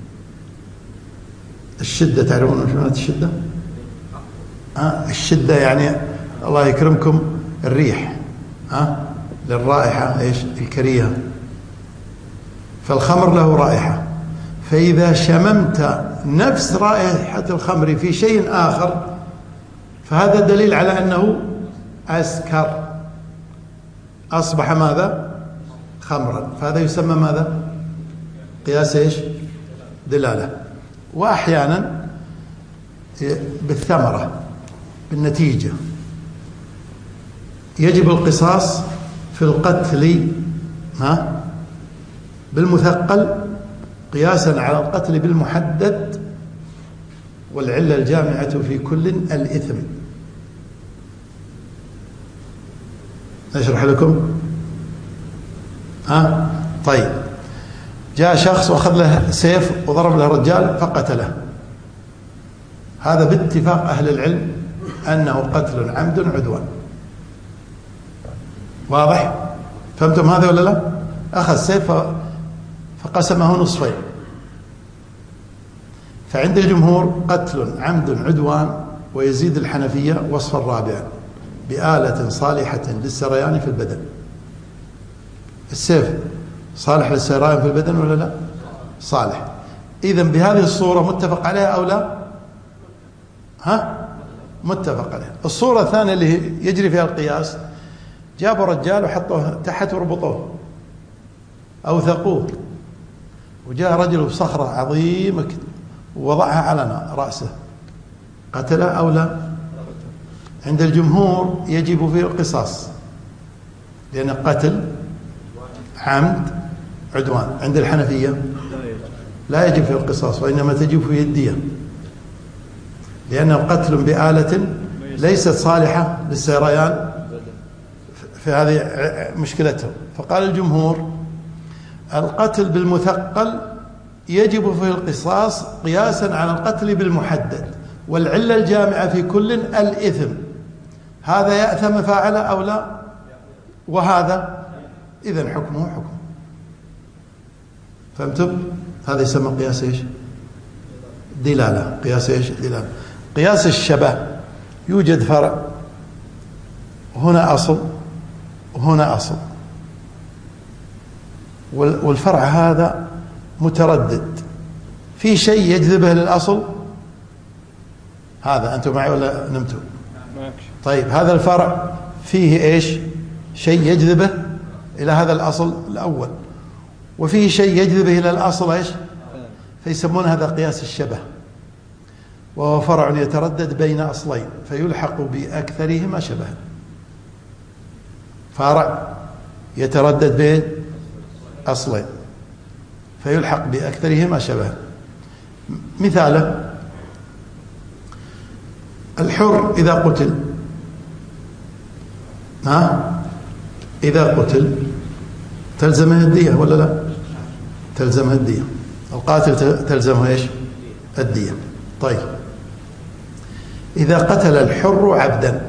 Speaker 2: الشدة تعرفون شو معنى الشدة؟ ها الشدة يعني الله يكرمكم الريح، ها للرائحة ايش الكريهة. فالخمر له رائحة، فإذا شممت نفس رائحة الخمر في شيء آخر فهذا دليل على أنه أسكر، أصبح ماذا؟ خمرا. فهذا يسمى ماذا؟ قياس ايش؟ دلالة. وأحيانا بالثمرة، بالنتيجة، يجب القصاص في القتل ها بالمثقل قياسا على القتل بالمحدد، والعلة الجامعة في كل الإثم. نشرح لكم ها طيب، جاء شخص وأخذ له سيف وضرب له رجال فقتله، هذا باتفاق أهل العلم أنه قتل عمد عدوان. واضح؟ فهمتم هذا ولا لا؟ أخذ سيف فقسمه نصفين. فعند الجمهور قتل عمد عدوان، ويزيد الحنفية وصفا رابعا بآلة صالحة للسريان في البدن. السيف صالح للسريان في البدن ولا لا؟ صالح. إذن بهذه الصورة متفق عليها أو لا؟ ها؟ متفق عليها. الصورة الثانية اللي يجري فيها القياس، جابوا رجال وحطوه تحت وربطوه أوثقوه، وجاء رجل بصخرة عظيمة ووضعها على رأسه، قتله أو لا؟ عند الجمهور يجب فيه القصاص، لأن قتل عمد عدوان. عند الحنفية لا يجب فيه القصاص، وإنما تجب فيه الدية، لأنه قتل بآلة ليست صالحة للسريان، في هذه مشكلته. فقال الجمهور القتل بالمثقل يجب فيه القصاص قياسا على القتل بالمحدد، والعلة الجامعة في كل الإثم، هذا يأثم فاعله أو لا؟ وهذا إذن حكمه حكم. فهمتم؟ هذا يسمى قياس إيش؟ دلالة. قياس إيش؟ دلالة. قياس الشبه، يوجد فرع، هنا أصل وهنا أصل، والفرع هذا متردد، في شيء يجذبه للأصل، هذا أنتم معي ولا نمتوا؟ طيب، هذا الفرع فيه إيش؟ شيء يجذبه إلى هذا الأصل الأول، وفيه شيء يجذبه إلى الأصل إيش؟ فيسمون هذا قياس الشبه، وهو فرع يتردد بين أصلين فيلحق بأكثرهما شبها. فرع يتردد بين أصلين فيلحق بأكثرهما شبها. مثاله الحر إذا قتل، ها إذا قتل تلزمه الدية ولا لا؟ تلزمه الدية. القاتل تلزمه إيش؟ الدية. طيب، إذا قتل الحر عبدا،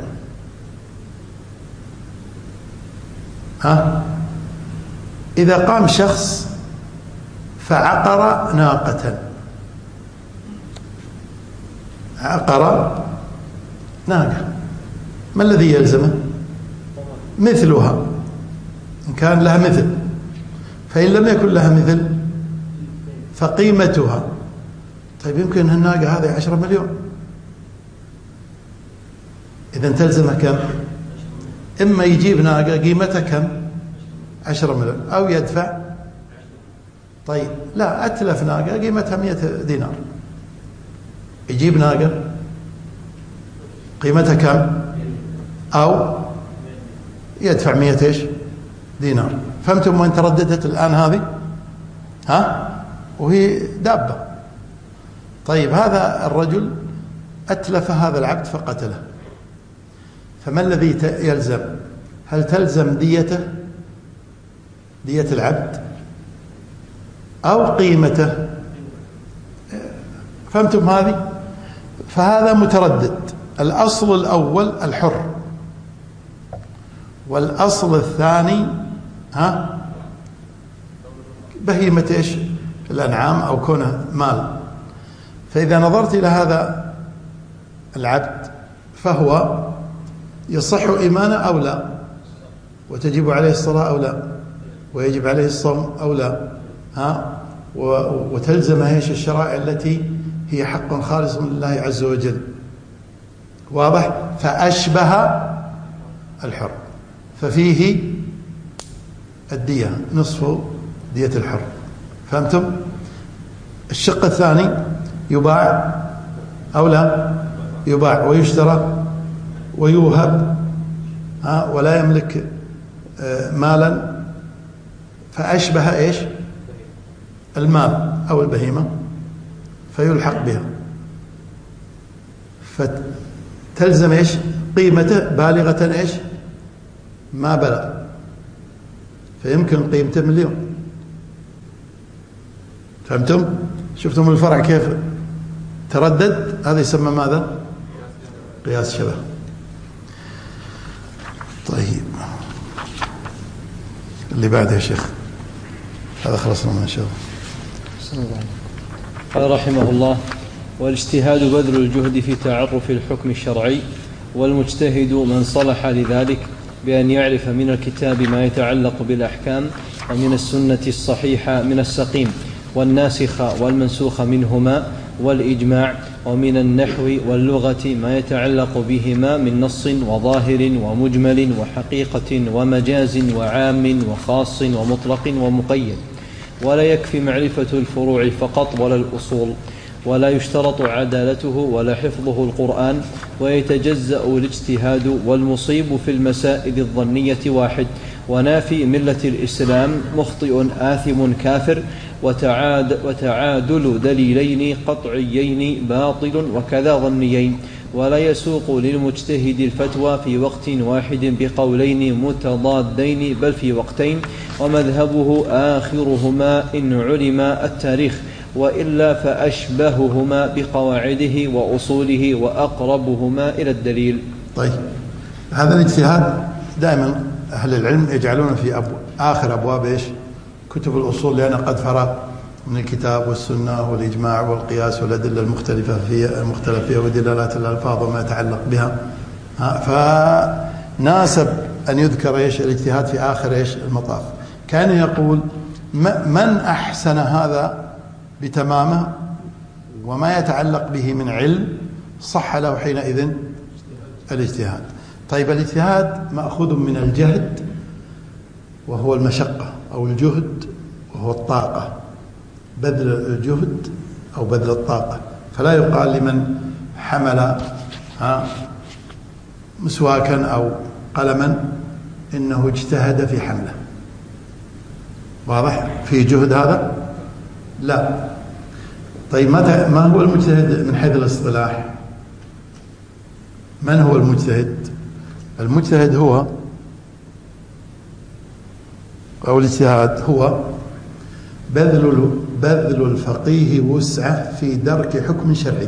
Speaker 2: ها إذا قام شخص فعقر ناقة، عقر ناقة، ما الذي يلزمه؟ مثلها إن كان لها مثل، فإن لم يكن لها مثل فقيمتها. طيب، يمكن الناقة هذه عشرة مليون، إذن تلزمه كم؟ إما يجيب ناقة قيمتها كم؟ عشرة مليون، أو يدفع. طيب، لا، أتلف ناقة قيمتها مئة دينار، يجيب ناقة قيمتها كم؟ أو يدفع مئة إيش؟ دينار. فهمتم وين ترددت الآن هذه؟ ها؟ وهي دابة. طيب، هذا الرجل أتلف هذا العبد فقتله، فما الذي يلزم؟ هل تلزم ديته، دية العبد، أو قيمته؟ فهمتم هذه؟ فهذا متردد. الأصل الأول الحر، والأصل الثاني ها بهيمة إيش؟ الأنعام، أو كونه مال. فإذا نظرت إلى هذا العبد فهو يصح إيمانه أو لا، وتجب عليه الصلاة أو لا، ويجب عليه الصوم أو لا، ها وتلزم ايش؟ الشرائع التي هي حق خالص لله عز وجل. واضح؟ فأشبه الحر، ففيه الدية نصف دية الحر. فهمتم؟ الشق الثاني يباع أو لا؟ يباع ويشترى ويوهب، ها ولا يملك مالا، فأشبه إيش؟ المال أو البهيمة فيلحق بها، فتلزم إيش؟ قيمته بالغة إيش؟ ما بلغ. فيمكن قيمته مليون. فهمتم؟ شفتم الفرع كيف تردد؟ هذا يسمى ماذا؟ قياس شبه. طيب اللي بعده يا شيخ، هذا خلصنا من شاء الله.
Speaker 1: قال رحمه الله: والاجتهاد بذل الجهد في تعرف الحكم الشرعي، والمجتهد من صلح لذلك بأن يعرف من الكتاب ما يتعلق بالأحكام، ومن السنة الصحيحة من السقيم والناسخ والمنسوخ منهما والإجماع، ومن النحو واللغة ما يتعلق بهما من نص وظاهر ومجمل وحقيقة ومجاز وعام وخاص ومطلق ومقيد. ولا يكفي معرفة الفروع فقط ولا الأصول، ولا يشترط عدالته ولا حفظه القرآن، ويتجزأ الاجتهاد. والمصيب في المسائل الظنية واحد، ونافي ملة الإسلام مخطئ آثم كافر، وتعاد وتعادل دليلين قطعيين باطل وكذا ظنيين. ولا يسوق للمجتهد الفتوى في وقت واحد بقولين متضادين بل في وقتين، ومذهبه آخرهما إن علم التاريخ، وإلا فأشبههما بقواعده وأصوله وأقربهما إلى الدليل.
Speaker 2: طيب هذا الاجتهاد دائما أهل العلم يجعلونه في أبو آخر أبواب إيش؟ كتب الأصول، لأن قد فرغ من الكتاب والسنة والإجماع والقياس والأدلة المختلفة فيها المختلف فيها ودلالات الألفاظ وما يتعلق بها. فناسب أن يذكر إيش الاجتهاد في آخر إيش المطاف. كان يقول من أحسن هذا بتمامه وما يتعلق به من علم صح له حينئذ الاجتهاد. طيب الاجتهاد مأخوذ من الجهد وهو المشقة، أو الجهد وهو الطاقة، بذل الجهد أو بذل الطاقة. فلا يقال لمن حمل ها مسواكا أو قلما إنه اجتهد في حمله. واضح؟ في جهد هذا؟ لا. طيب ما هو المجتهد من حيث الاصطلاح؟ من هو المجتهد؟ المجتهد هو أو الاجتهاد هو بذل بذل الفقيه وسعه في درك حكم شرعي.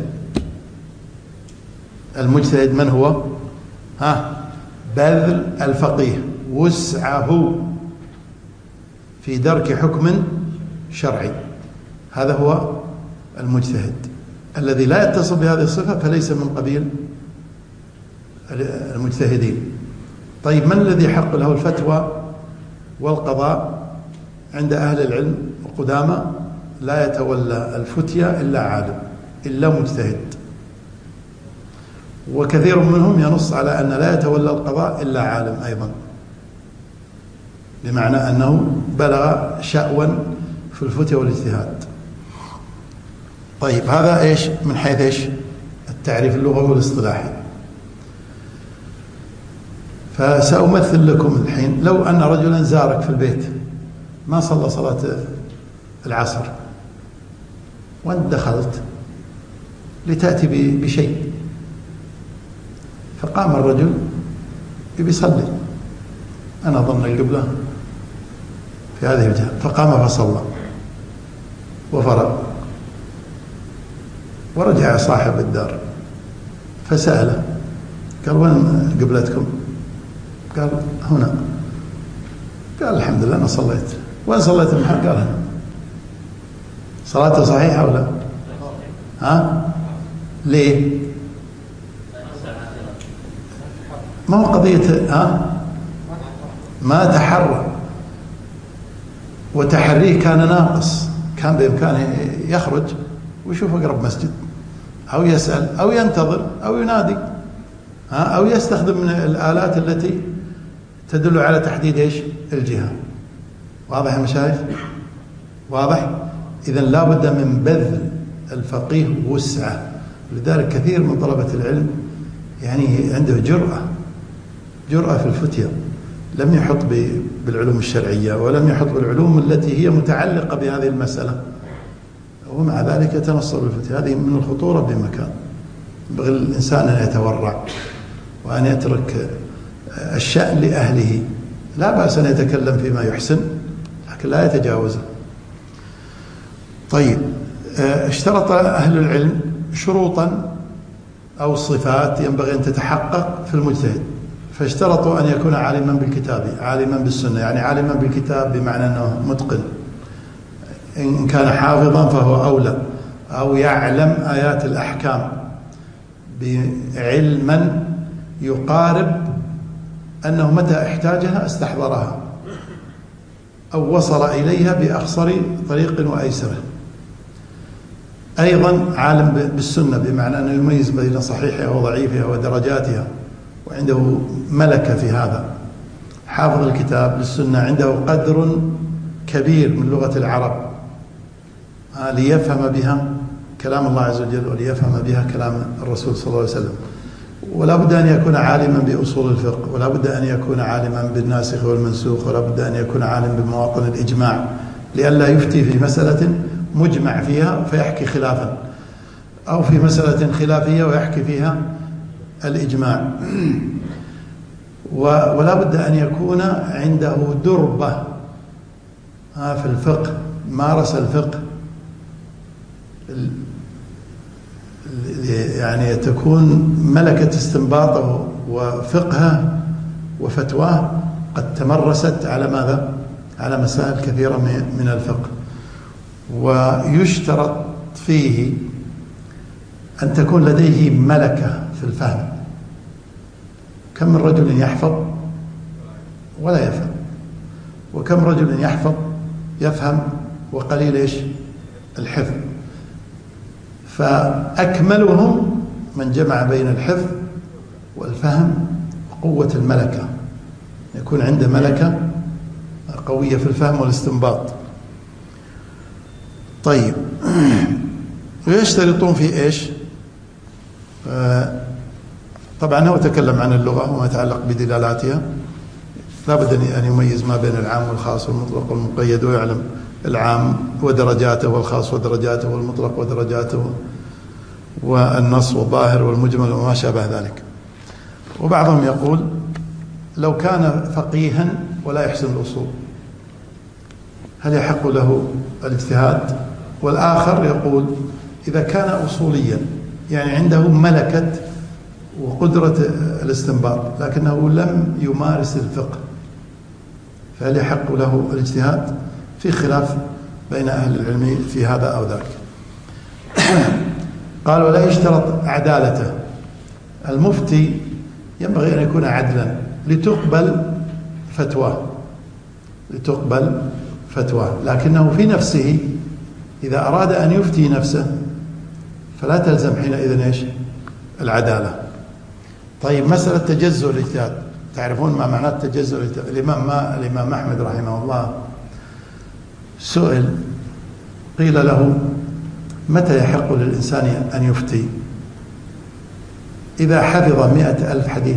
Speaker 2: المجتهد من هو؟ ها بذل الفقيه وسعه في درك حكم شرعي، هذا هو المجتهد. الذي لا يتصف بهذه الصفة فليس من قبيل المجتهدين. طيب من الذي يحق له الفتوى والقضاء؟ عند أهل العلم القدامى لا يتولى الفتية إلا عالم إلا مجتهد، وكثير منهم ينص على أن لا يتولى القضاء إلا عالم أيضا، بمعنى أنه بلغ شأوا في الفتية والاجتهاد. طيب هذا إيش من حيث إيش التعريف اللغوي والاصطلاحي. فسأمثل لكم الحين، لو أن رجلا زارك في البيت ما صلى صلاة العصر وأنت دخلت لتأتي بشيء، فقام الرجل يبي يصلي، أنا ظن القبلة في هذه الجهة، فقام فصلى وفرغ، ورجع صاحب الدار فسأله قال وين قبلتكم؟ قال هنا. قال الحمد لله أنا صليت. وين صليت المحل؟ قال هنا. صلاته صحيحة ولا؟ ها؟ ليه؟ ما هو قضية ها؟ ما تحرى، وتحريه كان ناقص، كان بإمكانه يخرج ويشوف أقرب مسجد، أو يسأل أو ينتظر أو ينادي، ها؟ أو يستخدم من الآلات التي تدل على تحديد إيش الجهة. واضح يا مشايخ؟ واضح؟ إذن لا بد من بذل الفقيه وسعة. لذلك كثير من طلبة العلم يعني عنده جرأة جرأة في الفتية، لم يحط بالعلوم الشرعية ولم يحط بالعلوم التي هي متعلقة بهذه المسألة، ومع ذلك يتنصر بالفتية. هذه من الخطورة بمكان. ينبغي الإنسان أن يتورع وأن يترك الشأن لأهله، لا بأس أن يتكلم فيما يحسن لكن لا يتجاوزه. طيب، اشترط أهل العلم شروطا أو صفات ينبغي أن تتحقق في المجتهد، فاشترطوا أن يكون عالما بالكتاب، عالما بالسنة، يعني عالما بالكتاب بمعنى أنه متقن، إن كان حافظا فهو أولى، أو يعلم آيات الأحكام بعلما يقارب أنه متى احتاجها استحضرها أو وصل إليها بأخصر طريق وأيسره. أيضا عالم بالسنة بمعنى أنه يميز بين صحيحها وضعيفها ودرجاتها وعنده ملكة في هذا. حافظ الكتاب للسنة عنده قدر كبير من لغة العرب ليفهم بها كلام الله عز وجل وليفهم بها كلام الرسول صلى الله عليه وسلم. ولا بد أن يكون عالما بأصول الفقه، ولا بد أن يكون عالما بالناسخ والمنسوخ، ولا بد أن يكون عالم بمواطن الإجماع لئلا يفتي في مسألة مجمع فيها فيحكي خلافا، أو في مسألة خلافية ويحكي فيها الإجماع. ولا بد أن يكون عنده دربة في الفقه، مارس الفقه، يعني تكون ملكة استنباطه وفقهه وفتواه قد تمرست على ماذا؟ على مسائل كثيرة من الفقه. ويشترط فيه أن تكون لديه ملكة في الفهم. كم من رجل يحفظ ولا يفهم، وكم رجل يحفظ يفهم وقليل إيش؟ الحفظ. فأكملهم من جمع بين الحفظ والفهم وقوة الملكة، يكون عنده ملكة قوية في الفهم والاستنباط. طيب، ويشترطون في إيش؟ طبعا هو تكلم عن اللغة وما يتعلق بدلالاتها، لا بد أن يميز ما بين العام والخاص والمطلق والمقيد، ويعلم العام ودرجاته والخاص ودرجاته والمطلق ودرجاته والنص والظاهر والمجمل وما شابه ذلك. وبعضهم يقول لو كان فقيها ولا يحسن الأصول هل يحق له الاجتهاد؟ والآخر يقول إذا كان أصوليا يعني عنده ملكة وقدرة الاستنباط لكنه لم يمارس الفقه فهل يحق له الاجتهاد؟ في خلاف بين أهل العلم في هذا أو ذاك. قال ولا يشترط عدالته. المفتي ينبغي أن يكون عدلا لتقبل فتواه لتقبل فتواه لكنه في نفسه إذا أراد أن يفتي نفسه فلا تلزم حينئذ إيش؟ العدالة. طيب، مسألة تجزؤ الاجتهاد، تعرفون ما معنى التجزؤ الاجتهاد؟ الإمام ما الإمام أحمد رحمه الله سئل، قيل له متى يحق للإنسان أن يفتي؟ إذا حفظ مئة ألف حديث.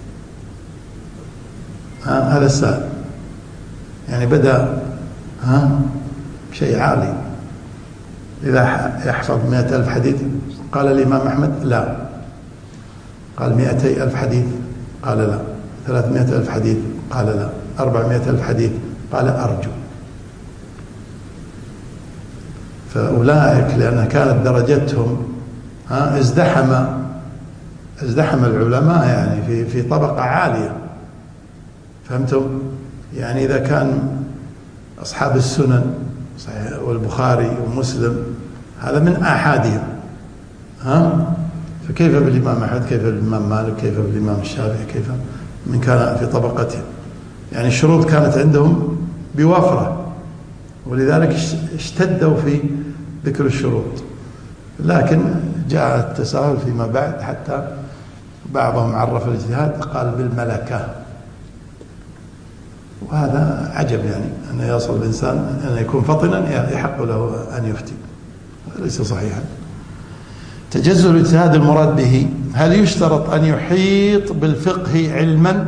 Speaker 2: ها هذا السؤال، يعني بدأ ها شيء عالي. إذا يحفظ مئة ألف حديث؟ قال الإمام أحمد لا. قال مئتي ألف حديث؟ قال لا. ثلاثمائة ألف حديث؟ قال لا. أربعمائة ألف حديث؟ قال أرجو. فأولئك لأن كانت درجتهم ها ازدحم ازدحم العلماء يعني في في طبقة عالية، فهمتم؟ يعني إذا كان أصحاب السنن صحيح والبخاري ومسلم هذا من آحادهم، ها فكيف بالإمام أحمد؟ كيف بالإمام مالك؟ كيف بالإمام الشافعي؟ كيف من كان في طبقتهم؟ يعني الشروط كانت عندهم بوفرة، ولذلك اشتدوا في ذكر الشروط. لكن جاء التساهل فيما بعد حتى بعضهم عرف الاجتهاد قال بالملكة، وهذا عجب يعني أن يصل الإنسان أن يكون فطنا يحق له أن يفتي، ليس صحيحا. تجزؤ الاجتهاد المراد به هل يشترط أن يحيط بالفقه علما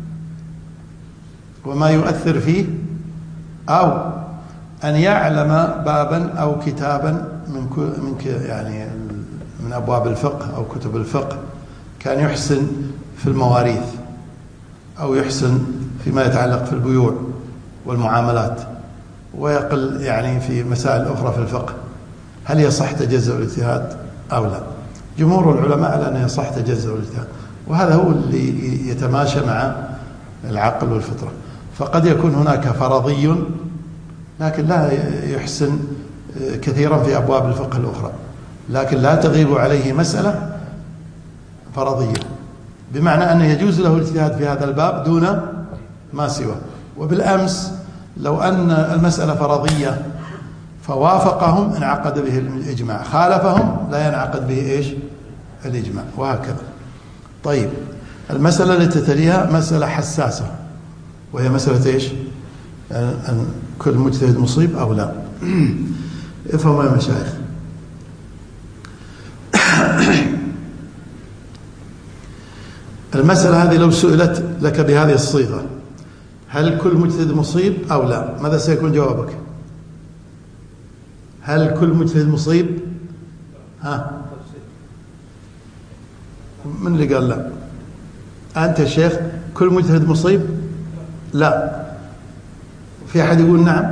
Speaker 2: وما يؤثر فيه، أو أن يعلم بابا أو كتابا من من يعني من أبواب الفقه أو كتب الفقه، كان يحسن في المواريث أو يحسن فيما يتعلق في البيوع والمعاملات، ويقل يعني في مسائل أخرى في الفقه، هل يصح تجزؤ الاجتهاد أو لا؟ جمهور العلماء على أنه يصح تجزؤ الاجتهاد، وهذا هو اللي يتماشى مع العقل والفطرة. فقد يكون هناك فرضي لكن لا يحسن كثيرا في أبواب الفقه الأخرى، لكن لا تغيب عليه مسألة فرضية، بمعنى أنه يجوز له الاجتهاد في هذا الباب دون ما سواه. وبالأمس لو أن المسألة فرضية فوافقهم انعقد به الإجماع، خالفهم لا ينعقد به إيش؟ الإجماع، وهكذا. طيب، المسألة التي تليها مسألة حساسة، وهي مسألة إيش؟ أن كل مجتهد مصيب أو لا. افهموا يا مشايخ. المسألة هذه لو سئلت لك بهذه الصيغة، هل كل مجتهد مصيب أو لا؟ ماذا سيكون جوابك؟ هل كل مجتهد مصيب؟ ها؟ من اللي قال لا؟ أنت يا شيخ كل مجتهد مصيب؟ لا. في أحد يقول نعم؟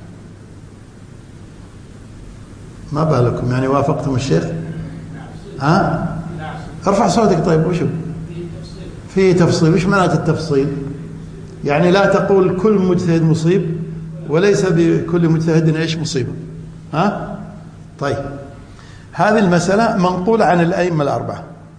Speaker 2: ما بالكم يعني وافقتم الشيخ؟ ها؟ ارفع صوتك. طيب وشو؟ في تفصيل. وش معنى التفصيل؟ يعني لا تقول كل مجتهد مصيب وليس بكل مجتهد ايش مصيبه. ها؟ طيب، هذه المسألة منقولة عن الأئمة الأربعة،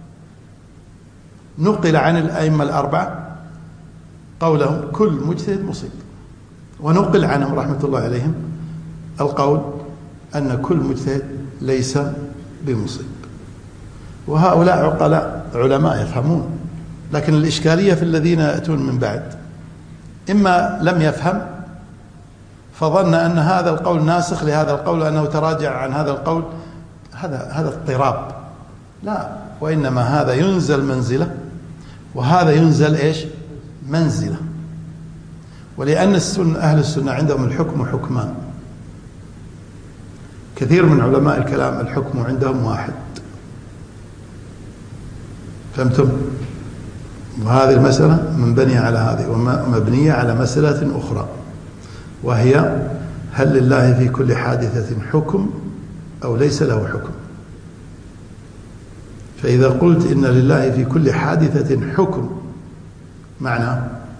Speaker 2: نقل عن الأئمة الأربعة قولهم كل مجتهد مصيب، ونقل عنهم رحمة الله عليهم القول أن كل مجتهد ليس بمصيب. وهؤلاء عقلاء علماء يفهمون، لكن الإشكالية في الذين يأتون من بعد، إما لم يفهم فظن أن هذا القول ناسخ لهذا القول وأنه تراجع عن هذا القول، هذا هذا اضطراب. لا، وإنما هذا ينزل منزلة وهذا ينزل إيش؟ منزلة. ولأن السنة أهل السنة عندهم الحكم حكمان، كثير من علماء الكلام الحكم عندهم واحد. فهمتم؟ وهذه المسألة منبنية على هذه ومبنية على مسألة أخرى، وهي هل لله في كل حادثة حكم أو ليس له حكم؟ فإذا قلت إن لله في كل حادثة حكم، معنى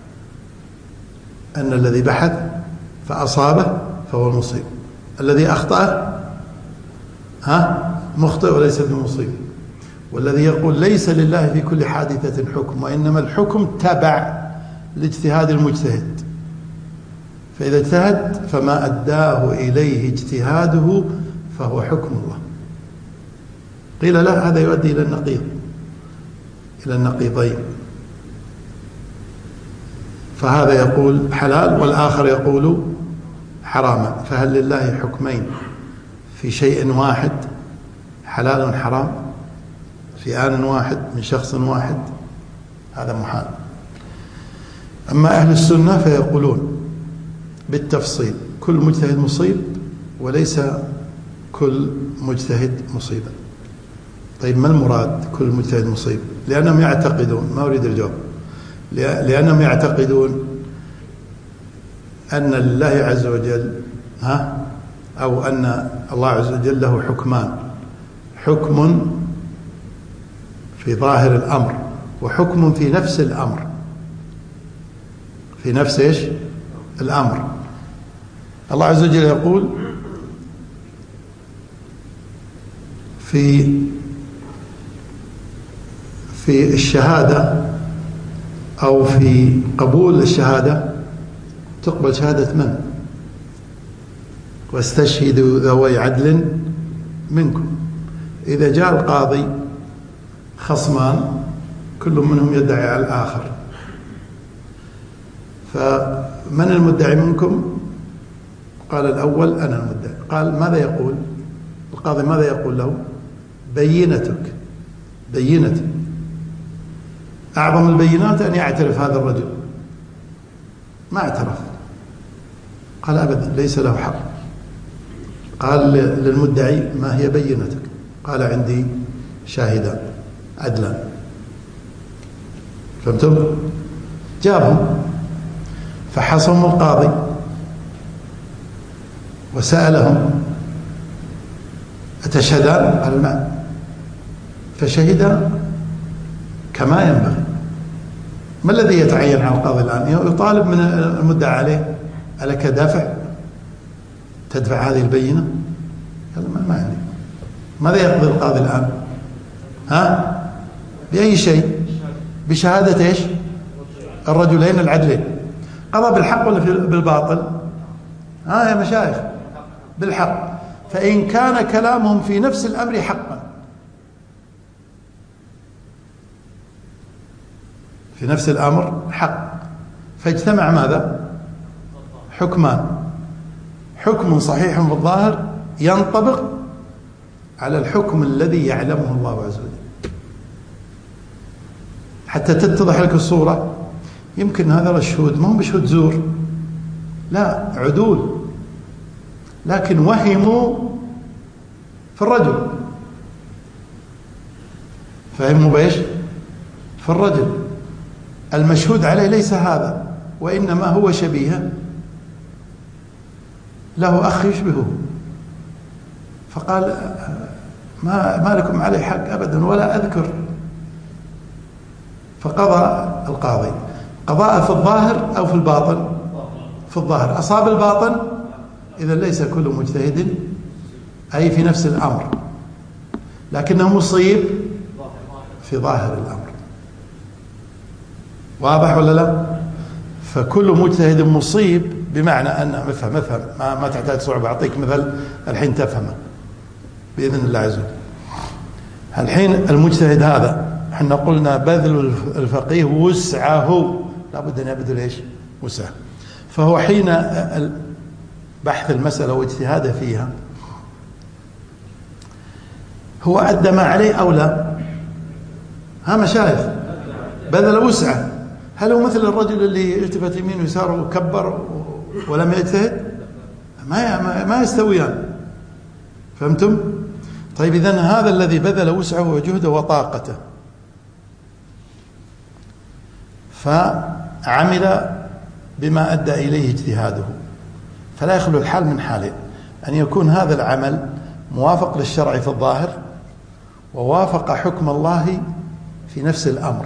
Speaker 2: أن الذي بحث فأصابه فهو المصيب، الذي أخطأ ها مخطئ وليس بمصيب. والذي يقول ليس لله في كل حادثة حكم وإنما الحكم تبع لاجتهاد المجتهد، فإذا اجتهد فما أداه إليه اجتهاده فهو حكم الله. قيل لا، هذا يؤدي إلى النقيض، إلى النقيضين، فهذا يقول حلال والآخر يقول حراما. فهل لله حكمين في شيء واحد، حلال حرام، في آن واحد من شخص واحد؟ هذا محال. أما أهل السنة فيقولون بالتفصيل كل مجتهد مصيب وليس كل مجتهد مصيبا. طيب، ما المراد كل مجتهد مصيب؟ لأنهم يعتقدون، ما أريد الجواب، لأنهم يعتقدون أن لله عز وجل ها أو أن الله عز وجل له حكمان، حكم في ظاهر الأمر وحكم في نفس الأمر، في نفس إيش؟ الأمر. الله عز وجل يقول في في الشهادة أو في قبول الشهادة تقبل شهادة من؟ واستشهدوا ذوي عدل منكم. إذا جاء القاضي خصمان كل منهم يدعي على الآخر، فمن المدعي منكم؟ قال الأول أنا المدعي. قال ماذا يقول القاضي؟ ماذا يقول له؟ بينتك، بينتك. أعظم البينات أن يعترف هذا الرجل، ما اعترف، قال أبدا ليس له حق. قال للمدعي ما هي بينتك؟ قال عندي شاهدان عدلان. فهمتم؟ جابهم فحصهم القاضي وسألهم أتشهدان؟ قالوا نعم. فشهدا كما ينبغي. ما الذي يتعين على القاضي الآن؟ يطالب من المدعى عليه: ألك دافع تدفع هذه البينة؟ قال ما عندي. ماذا يقضي القاضي الآن؟ ها؟ بأي شيء؟ بشهادة ايش؟ الرجلين العدلين. قضى بالحق ولا بالباطل؟ ها يا مشايخ؟ بالحق. فإن كان كلامهم في نفس الأمر حقا، في نفس الأمر حق، فاجتمع ماذا؟ حكمان: حكم صحيح في الظاهر ينطبق على الحكم الذي يعلمه الله عز وجل. حتى تتضح لك الصورة، يمكن هذا الشهود ما هم بشهود زور، لا، عدول، لكن وهموا في الرجل. فهموا بإيش؟ في الرجل. المشهود عليه ليس هذا، وإنما هو شبيه، له أخ يشبهه، فقال ما, ما لكم عليه حق أبدا ولا أذكر. فقضى القاضي قضاء في الظاهر أو في الباطن؟ في الظاهر. أصاب الباطن، إذا ليس كل مجتهد أي في نفس الأمر، لكنه مصيب في ظاهر الأمر. واضح ولا لا؟ فكل مجتهد مصيب، بمعنى أن مفهم مفهم ما, ما تحتاج صعوبة. أعطيك مثل الحين تفهمه بإذن الله عز وجل. الحين المجتهد هذا احنا قلنا بذل الفقيه وسعه، لابد أن يبذل ايش؟ وسعه. فهو حين بحث المسألة واجتهاده فيها، هو أدى ما عليه أو لا؟ ها مشايخ؟ بذل وسعه. هل هو مثل الرجل اللي التفت يمين ويسار وكبر ولم يجتهد؟ ما ما يستويان. فهمتم؟ طيب إذن هذا الذي بذل وسعه وجهده وطاقته فعمل بما أدى إليه اجتهاده، فلا يخلو الحال من حالين: أن يكون هذا العمل موافق للشرع في الظاهر، ووافق حكم الله في نفس الأمر.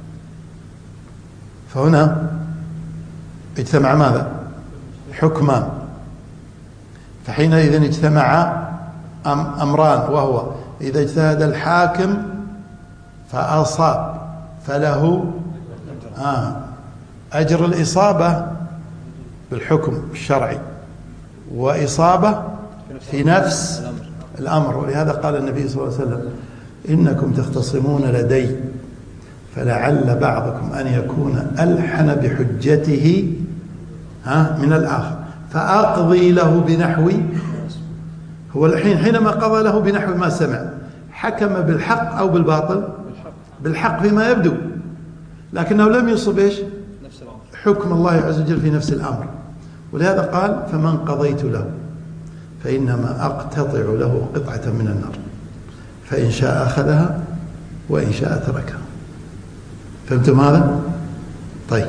Speaker 2: فهنا اجتمع ماذا؟ حكمان. فحينئذ اجتمع أمران، وهو إذا اجتهد الحاكم فأصاب فله آه أجر الإصابة بالحكم الشرعي، وإصابة في نفس الأمر. ولهذا قال النبي صلى الله عليه وسلم: إنكم تختصمون لدي فلعل بعضكم أن يكون ألحن بحجته ها من الآخر فأقضي له بنحو. هو الحين حينما قضى له بنحو ما سمع، حكم بالحق أو بالباطل؟ بالحق فيما يبدو، لكنه لم يصب إيش؟ حكم الله عز وجل في نفس الأمر. ولهذا قال: فمن قضيت له فإنما أقتطع له قطعة من النار، فإن شاء أخذها وإن شاء تركها. فهمتم هذا؟ طيب،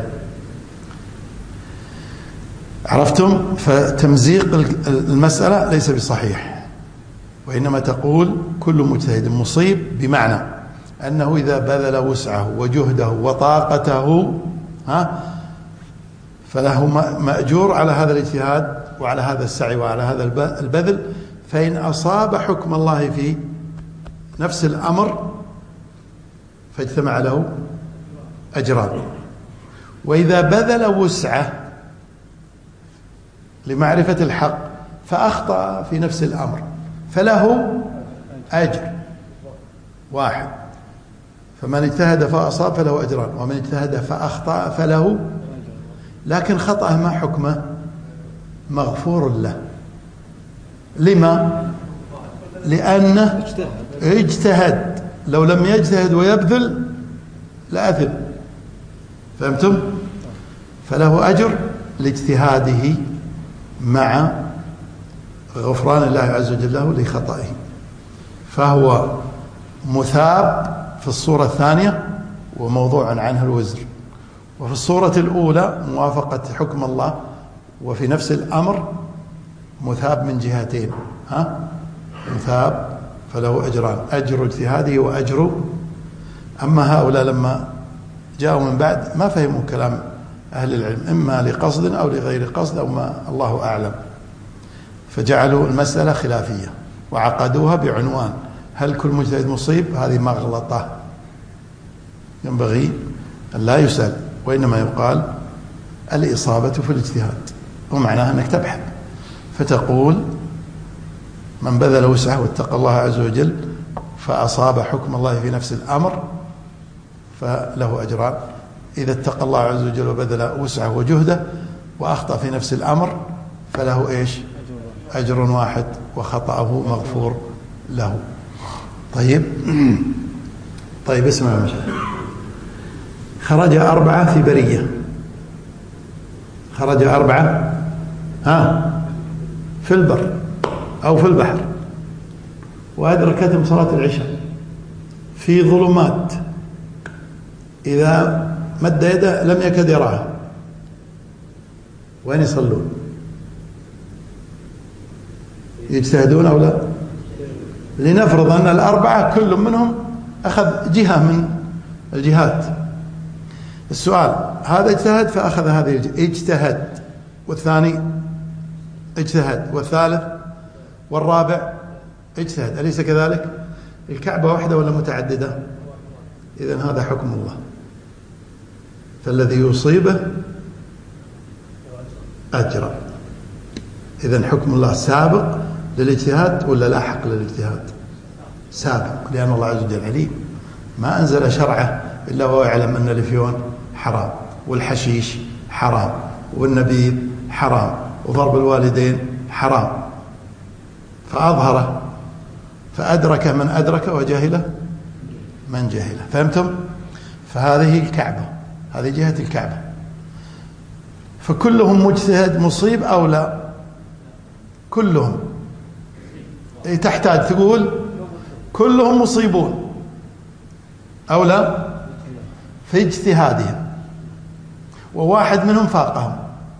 Speaker 2: عرفتم؟ فتمزيق المسألة ليس بصحيح، وإنما تقول كل مجتهد مصيب، بمعنى أنه إذا بذل وسعه وجهده وطاقته ها فله مأجور على هذا الاجتهاد وعلى هذا السعي وعلى هذا البذل. فإن أصاب حكم الله في نفس الأمر فاجتمع له أجران. وإذا بذل وسعه لمعرفة الحق فأخطأ في نفس الأمر فله أجر واحد. فمن اجتهد فأصاب فله أجران، ومن اجتهد فأخطأ فله، لكن خطأه ما حكمه؟ مغفور له. لما؟ لأنه اجتهد، لو لم يجتهد ويبذل لأثم. فهمتم؟ فله أجر لاجتهاده مع غفران الله عز وجل له لخطئه، فهو مثاب في الصورة الثانية وموضوع عنه الوزر. وفي الصورة الأولى موافقة حكم الله، وفي نفس الأمر مثاب من جهتين، ها مثاب فله أجران، أجر اجتهاده وأجر. أما هؤلاء لما جاءوا من بعد ما فهموا كلام أهل العلم، إما لقصد أو لغير قصد أو ما الله أعلم، فجعلوا المسألة خلافية وعقدوها بعنوان هل كل مجتهد مصيب؟ هذه مغلطة، ينبغي أن لا يسأل، وإنما يقال الإصابة في الاجتهاد، ومعناها أنك تبحث فتقول من بذل وسعه واتقى الله عز وجل فأصاب حكم الله في نفس الأمر فله أجران، إذا اتقى الله عز وجل وبذل وسعه وجهده وأخطأ في نفس الأمر فله إيش؟ أجر واحد وخطأه مغفور له. طيب طيب اسمع يا مشايخ، خرج أربعة في برية، خرج أربعة ها في البر أو في البحر، وأدركتهم صلاة العشاء في ظلمات، إذا مد يده لم يكد يراها، وين يصلون؟ يجتهدون أو لا؟ لنفرض أن الأربعة كل منهم أخذ جهة من الجهات. السؤال، هذا اجتهد فأخذ هذه الجهة، اجتهد، والثاني اجتهد، والثالث والرابع اجتهد، أليس كذلك؟ الكعبة واحدة ولا متعددة؟ إذن هذا حكم الله، فالذي يصيبه أجر. إذن حكم الله سابق للاجتهاد ولا لاحق للاجتهاد؟ سابق، لأن الله عز وجل عليم، ما أنزل شرعه إلا وهو يعلم أن الفيون حرام، والحشيش حرام، والنبيذ حرام، وضرب الوالدين حرام، فأظهره، فأدرك من أدرك وجهله من جهله. فهمتم؟ فهذه الكعبة، هذه جهة الكعبة، فكلهم مجتهد مصيب أو لا؟ كلهم. تحتاج تقول كلهم مصيبون أو لا في اجتهادهم، وواحد منهم فاقهم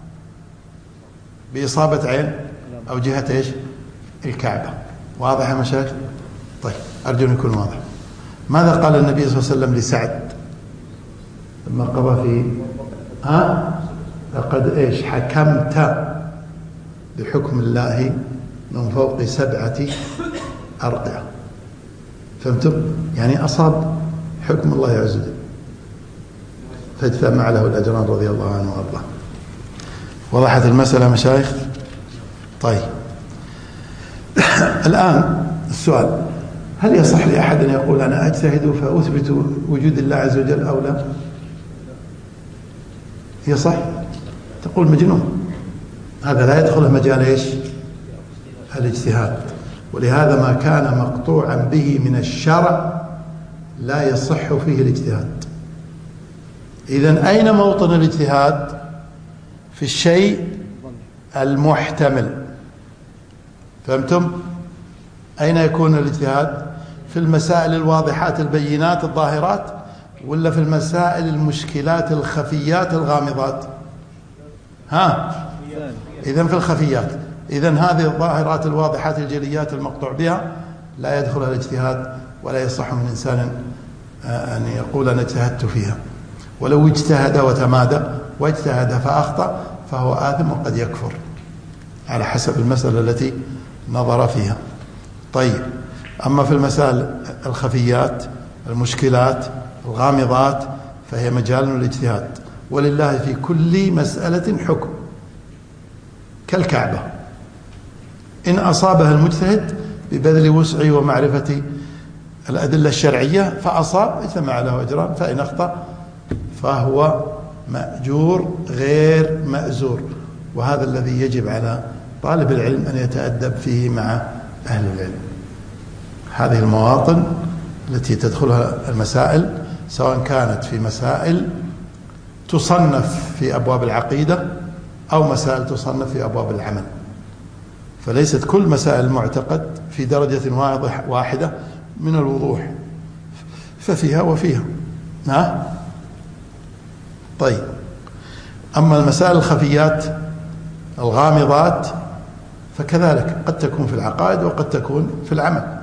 Speaker 2: بإصابة عين أو جهة إيش؟ الكعبة. واضح يا مشايخ؟ طيب أرجو أن يكون واضح. ماذا قال النبي صلى الله عليه وسلم لسعد لما قضى في ها لقد إيش حكمت بحكم الله من فوق سبعة أرضعة؟ فهمتم؟ يعني أصاب حكم الله عز وجل فاجتمع له الأجران رضي الله عنه وأرضاه. وضحت المسألة مشايخ؟ طيب الآن السؤال، هل يصح لأحد أن يقول أنا أجتهد فأثبت وجود الله عز وجل أو لا؟ يصح؟ تقول مجنون، هذا لا يدخل مجال إيش؟ الاجتهاد، ولهذا ما كان مقطوعا به من الشرع لا يصح فيه الاجتهاد. إذن أين موطن الاجتهاد؟ في الشيء المحتمل. فهمتم؟ أين يكون الاجتهاد؟ في المسائل الواضحات البينات الظاهرات، ولا في المسائل المشكلات الخفيات الغامضات؟ ها؟ إذن في الخفيات. إذن هذه الظاهرات الواضحات الجليات المقطوع بها لا يدخلها الاجتهاد، ولا يصح من إنسان أن يقول أنا اجتهدت فيها، ولو اجتهد وتمادى واجتهد فأخطأ فهو آثم وقد يكفر على حسب المسألة التي نظر فيها. طيب أما في المسائل الخفيات المشكلات الغامضات فهي مجال للاجتهاد، ولله في كل مسألة حكم، كالكعبة إن أصابها المجتهد ببذل وسعه ومعرفة الأدلة الشرعية فأصاب اجتمع له أجران، فإن أخطأ فهو مأجور غير مأزور. وهذا الذي يجب على طالب العلم أن يتأدب فيه مع أهل العلم. هذه المواطن التي تدخلها المسائل، سواء كانت في مسائل تصنف في أبواب العقيدة أو مسائل تصنف في أبواب العمل، فليست كل مسائل المعتقد في درجة واحدة من الوضوح، ففيها وفيها. ها؟ طيب، أما المسائل الخفيات الغامضات فكذلك قد تكون في العقائد وقد تكون في العمل.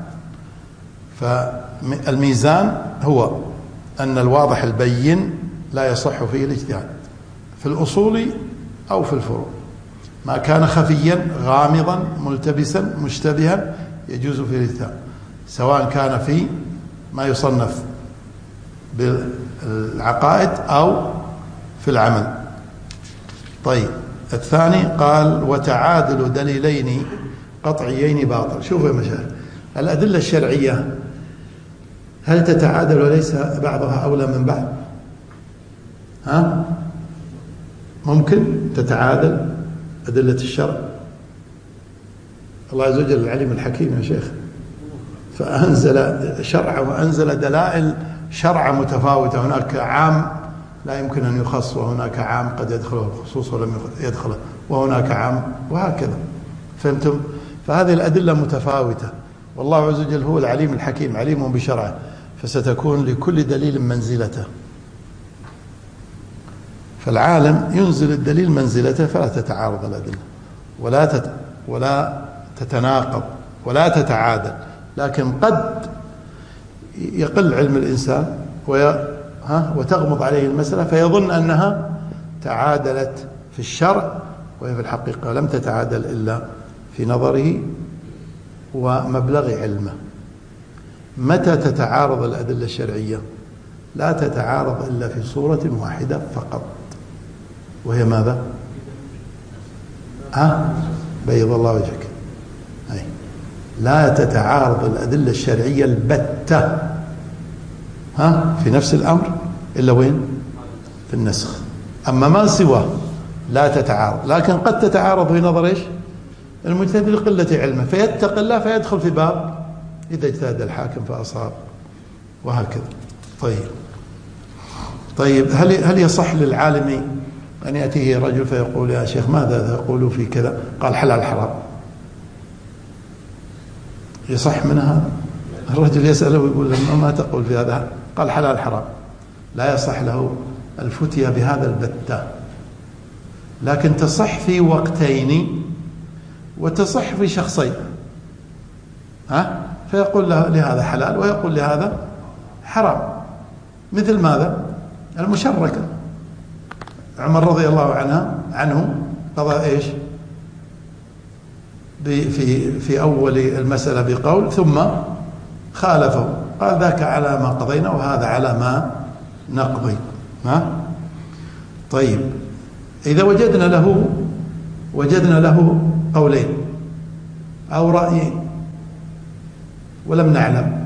Speaker 2: فالميزان هو أن الواضح البين لا يصح فيه الاجتهاد في الأصول أو في الفروع. ما كان خفيا غامضا ملتبسا مشتبها يجوز فيه الاجتهاد، سواء كان في ما يصنف بالعقائد أو في العمل. طيب، الثاني قال وتعادل دليلين قطعيين باطل. شوفوا يا مشايخ، الأدلة الشرعية هل تتعادل وليس بعضها أولى من بعض؟ ها؟ ممكن تتعادل أدلة الشرع؟ الله عز وجل العليم الحكيم يا شيخ، فأنزل شرع وأنزل دلائل شرع متفاوتة. هناك عام لا يمكن أن يخص، وهناك عام قد يدخله الخصوص ولم يدخله، وهناك عام، وهكذا. فهمتم؟ فهذه الأدلة متفاوتة، والله عز وجل هو العليم الحكيم عليم بشرعه، فستكون لكل دليل منزلته. فالعالم ينزل الدليل منزلته، فلا تتعارض الأدلة ولا تت ولا تتناقض ولا تتعادل. لكن قد يقل علم الإنسان وي... ها وتغمض عليه المسألة فيظن أنها تعادلت في الشرع، وهي في الحقيقة لم تتعادل إلا في نظره ومبلغ علمه. متى تتعارض الأدلة الشرعية؟ لا تتعارض إلا في صورة واحدة فقط، وهي ماذا؟ ها؟ بيض الله وجهك. أي لا تتعارض الأدلة الشرعية البتة ها في نفس الأمر إلا وين؟ في النسخ. أما ما سواه لا تتعارض، لكن قد تتعارض في نظر إيش؟ المجتهد لقلة علمه، فيتق الله فيدخل في باب إذا اجتهد الحاكم فأصاب، وهكذا. طيب طيب هل هل يصح للعالم أن يأتيه رجل فيقول يا شيخ ماذا تقول في كذا؟ قال حلال حرام. يصح من هذا؟ الرجل يسأله ويقول له ما تقول في هذا؟ قال حلال حرام. لا يصح له الفتية بهذا البتة، لكن تصح في وقتين وتصح في شخصين. ها؟ فيقول له لهذا حلال ويقول لهذا حرام. مثل ماذا؟ المشركة. عمر رضي الله عنها عنه قضى ايش؟ في في اول المسألة بقول ثم خالفه، قال ذاك على ما قضينا وهذا على ما نقضي. ها؟ طيب، إذا وجدنا له وجدنا له قولين أو رأيين ولم نعلم،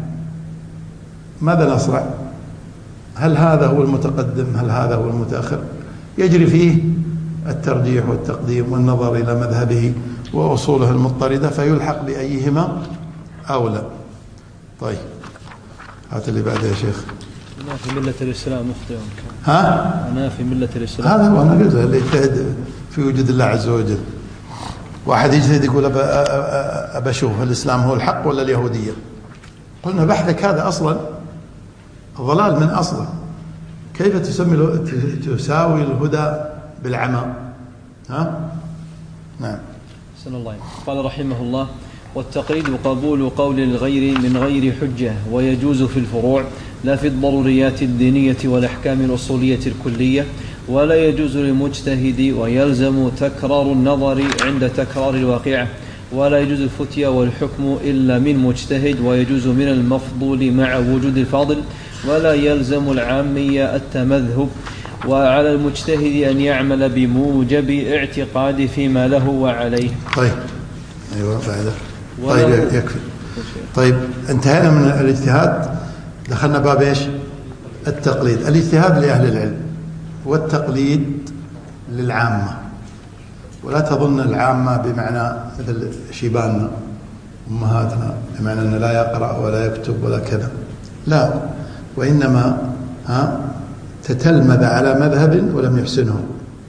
Speaker 2: ماذا نصنع؟ هل هذا هو المتقدم؟ هل هذا هو المتأخر؟ يجري فيه الترجيح والتقديم والنظر إلى مذهبه وأصوله المضطردة، فيلحق بأيهما أولى. طيب، هات اللي بعده يا شيخ.
Speaker 1: أنا في ملة الإسلام مخطئ.
Speaker 2: ها؟
Speaker 1: أنا في ملة الإسلام.
Speaker 2: هذا هو، أنا قلت اللي يجتهد في وجود الله عز وجل. واحد يجتهد يقول أبى أبى أشوف الإسلام هو الحق ولا اليهودية. قلنا بحثك هذا أصلا ضلال من أصله. كيف تسمي تساوي الهدى بالعمى؟ ها؟ نعم.
Speaker 1: سن الله. قال رحمه الله: والتقليد قبول قول الغير من غير حجة، ويجوز في الفروع لا في الضروريات الدينية والأحكام الأصولية الكلية، ولا يجوز للمجتهد ويلزم تكرار النظر عند تكرار الواقعة، ولا يجوز الفتيا والحكم إلا من مجتهد، ويجوز من المفضول مع وجود الفاضل، ولا يلزم العامية التمذهب، وعلى المجتهد أن يعمل بموجب اعتقاد فيما له وعليه.
Speaker 2: طيب أيوة بعده. طيب يكفي. طيب انتهينا من الاجتهاد، دخلنا باب ايش؟ التقليد. الاجتهاد لأهل العلم والتقليد للعامة. ولا تظن العامة بمعنى مثل شيباننا أمهاتنا، بمعنى أن لا يقرأ ولا يكتب ولا كذا، لا، وإنما ها تتلمذ على مذهب ولم يحسنه،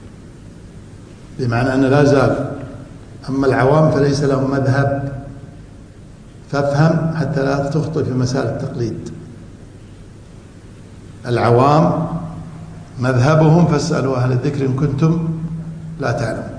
Speaker 2: بمعنى أن لا زال. أما العوام فليس لهم مذهب، فافهم حتى لا تخطئ في مسائل التقليد. العوام مذهبهم فاسألوا أهل الذكر إن كنتم لا تعلمون.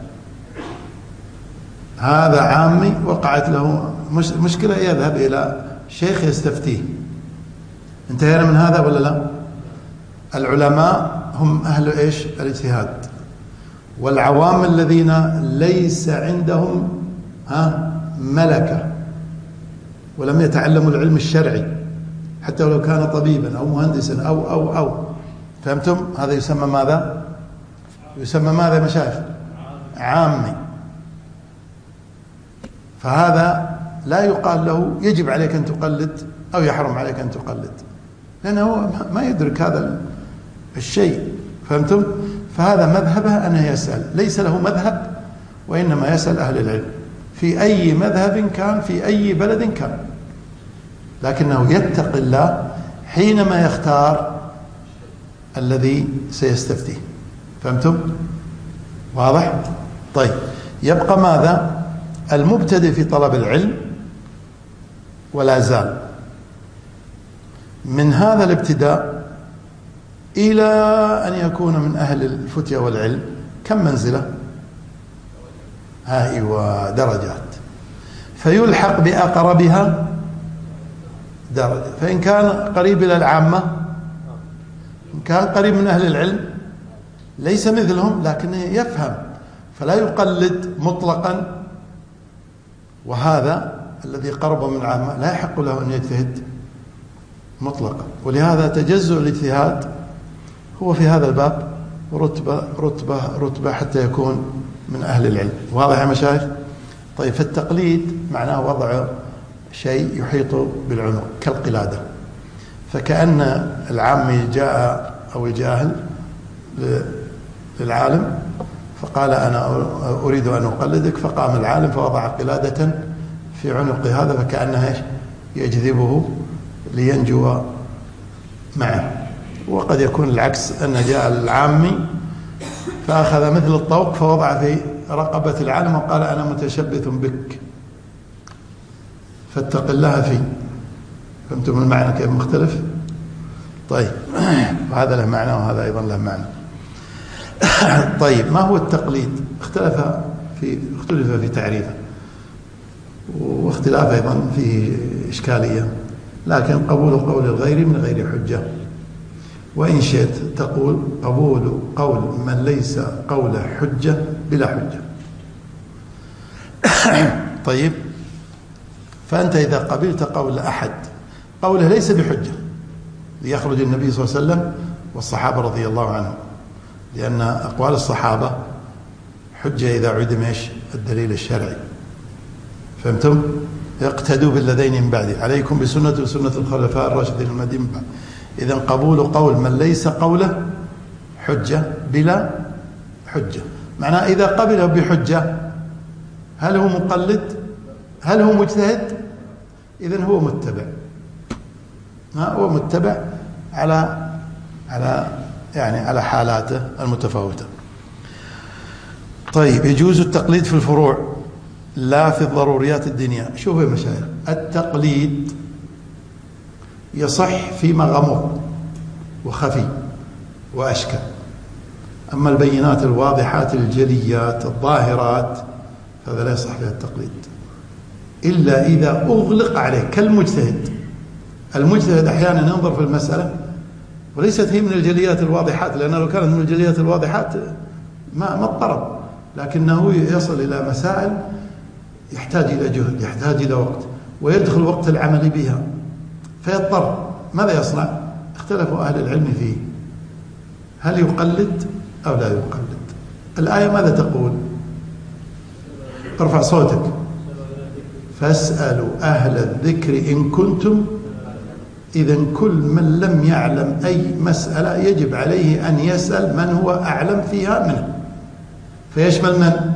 Speaker 2: هذا عامي وقعت له مشكلة يذهب إلى شيخ يستفتيه. انتهينا من هذا ولا لا؟ العلماء هم أهل إيش؟ الاجتهاد. والعوام الذين ليس عندهم ها ملكة ولم يتعلموا العلم الشرعي حتى ولو كان طبيبا أو مهندسا أو أو أو فهمتم؟ هذا يسمى ماذا؟ يسمى ماذا يا مشايخ؟ عامي. فهذا لا يقال له يجب عليك أن تقلد أو يحرم عليك أن تقلد، لأنه ما يدرك هذا الشيء. فهمتم؟ فهذا مذهبه أنه يسأل، ليس له مذهب وإنما يسأل أهل العلم في أي مذهب كان في أي بلد كان، لكنه يتقي الله حينما يختار الذي سيستفتيه. فهمتم؟ واضح؟ طيب، يبقى ماذا؟ المبتدئ في طلب العلم ولا زال من هذا الابتداء إلى أن يكون من أهل الفتية والعلم كم منزلة؟ ها أيوة، درجات. فيلحق بأقربها درجة، فإن كان قريب إلى العامة، إن كان قريب من أهل العلم ليس مثلهم لكنه يفهم فلا يقلد مطلقا، وهذا الذي قرب من العامة لا يحق له أن يجتهد مطلقا. ولهذا تجزؤ الاجتهاد هو في هذا الباب رتبة رتبة رتبة حتى يكون من أهل العلم. واضح يا مشايخ؟ طيب، فالتقليد معناه وضع شيء يحيط بالعنق كالقلادة، فكأن العامي جاء أو الجاهل للعالم فقال أنا أريد أن أقلدك، فقام العالم فوضع قلادة في عنق هذا فكأنها يجذبه لينجو معه. وقد يكون العكس، أن جاء العامي فأخذ مثل الطوق فوضع في رقبة العالم وقال أنا متشبث بك فاتق الله فيه. فهمتم المعنى كيف مختلف؟ طيب، وهذا له معنى وهذا أيضا له معنى. طيب، ما هو التقليد؟ اختلف في اختلف في تعريفه، واختلاف أيضا فيه إشكالية، لكن قبول قول الغير من غير حجة. وإن شئت تقول قبول قول من ليس قول حجة بلا حجة. طيب، فأنت إذا قبلت قول أحد قوله ليس بحجة ليخرج النبي صلى الله عليه وسلم والصحابة رضي الله عنهم، لأن أقوال الصحابة حجة إذا عدم إيش؟ الدليل الشرعي. فهمتم؟ اقتدوا بالذين من بعد، عليكم بسنة وسنة الخلفاء الراشدين المهديين من بعد. إذن قبول قول من ليس قوله حجة بلا حجة، معناه إذا قبله بحجة هل هو مقلد؟ هل هو مجتهد؟ إذن هو متبع، هو متبع على على يعني على حالاته المتفاوتة. طيب، يجوز التقليد في الفروع لا في الضروريات الدينية. شوفوا يا مشايخ، التقليد يصح فيما غمض وخفي وأشكل، أما البينات الواضحات الجليات الظاهرات فهذا لا يصح فيها التقليد إلا إذا أغلق عليه كالمجتهد. المجتهد أحيانا ينظر في المسألة وليست هي من الجليات الواضحات، لأنه لو كانت من الجليات الواضحات ما ما اضطرب، لكنه يصل إلى مسائل يحتاج إلى جهد، يحتاج إلى وقت، ويدخل وقت العمل بها فيضطر. ماذا يصنع؟ اختلفوا أهل العلم فيه، هل يقلد أو لا يقلد؟ الآية ماذا تقول؟ ارفع صوتك. فاسألوا أهل الذكر إن كنتم. إذن كل من لم يعلم أي مسألة يجب عليه أن يسأل من هو أعلم فيها منه. فيشمل من؟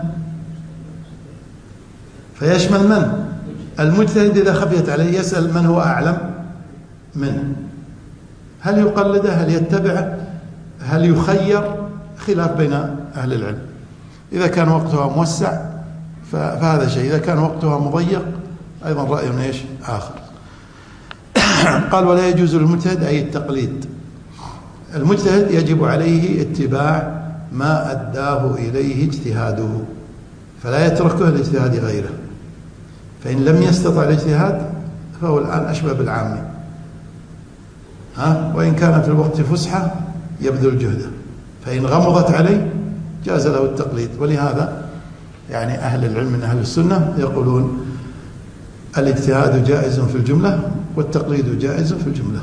Speaker 2: فيشمل من؟ المجتهد إذا خفيت عليه يسأل من هو أعلم منه. هل يقلده؟ هل يتبعه؟ هل يخير؟ خلاف بين أهل العلم. إذا كان وقتها موسع فهذا شيء، إذا كان وقتها مضيق أيضا رأي إيش آخر. قال ولا يجوز للمجتهد أي التقليد المجتهد يجب عليه اتباع ما أداه إليه اجتهاده، فلا يتركه لاجتهاد غيره. فإن لم يستطع الاجتهاد فهو الآن أشبه بالعامي، ها وإن كان في الوقت فسحة يبذل جهده، فإن غمضت عليه جاز له التقليد. ولهذا يعني أهل العلم من أهل السنة يقولون الاجتهاد جائز في الجملة والتقليد جائز في الجملة.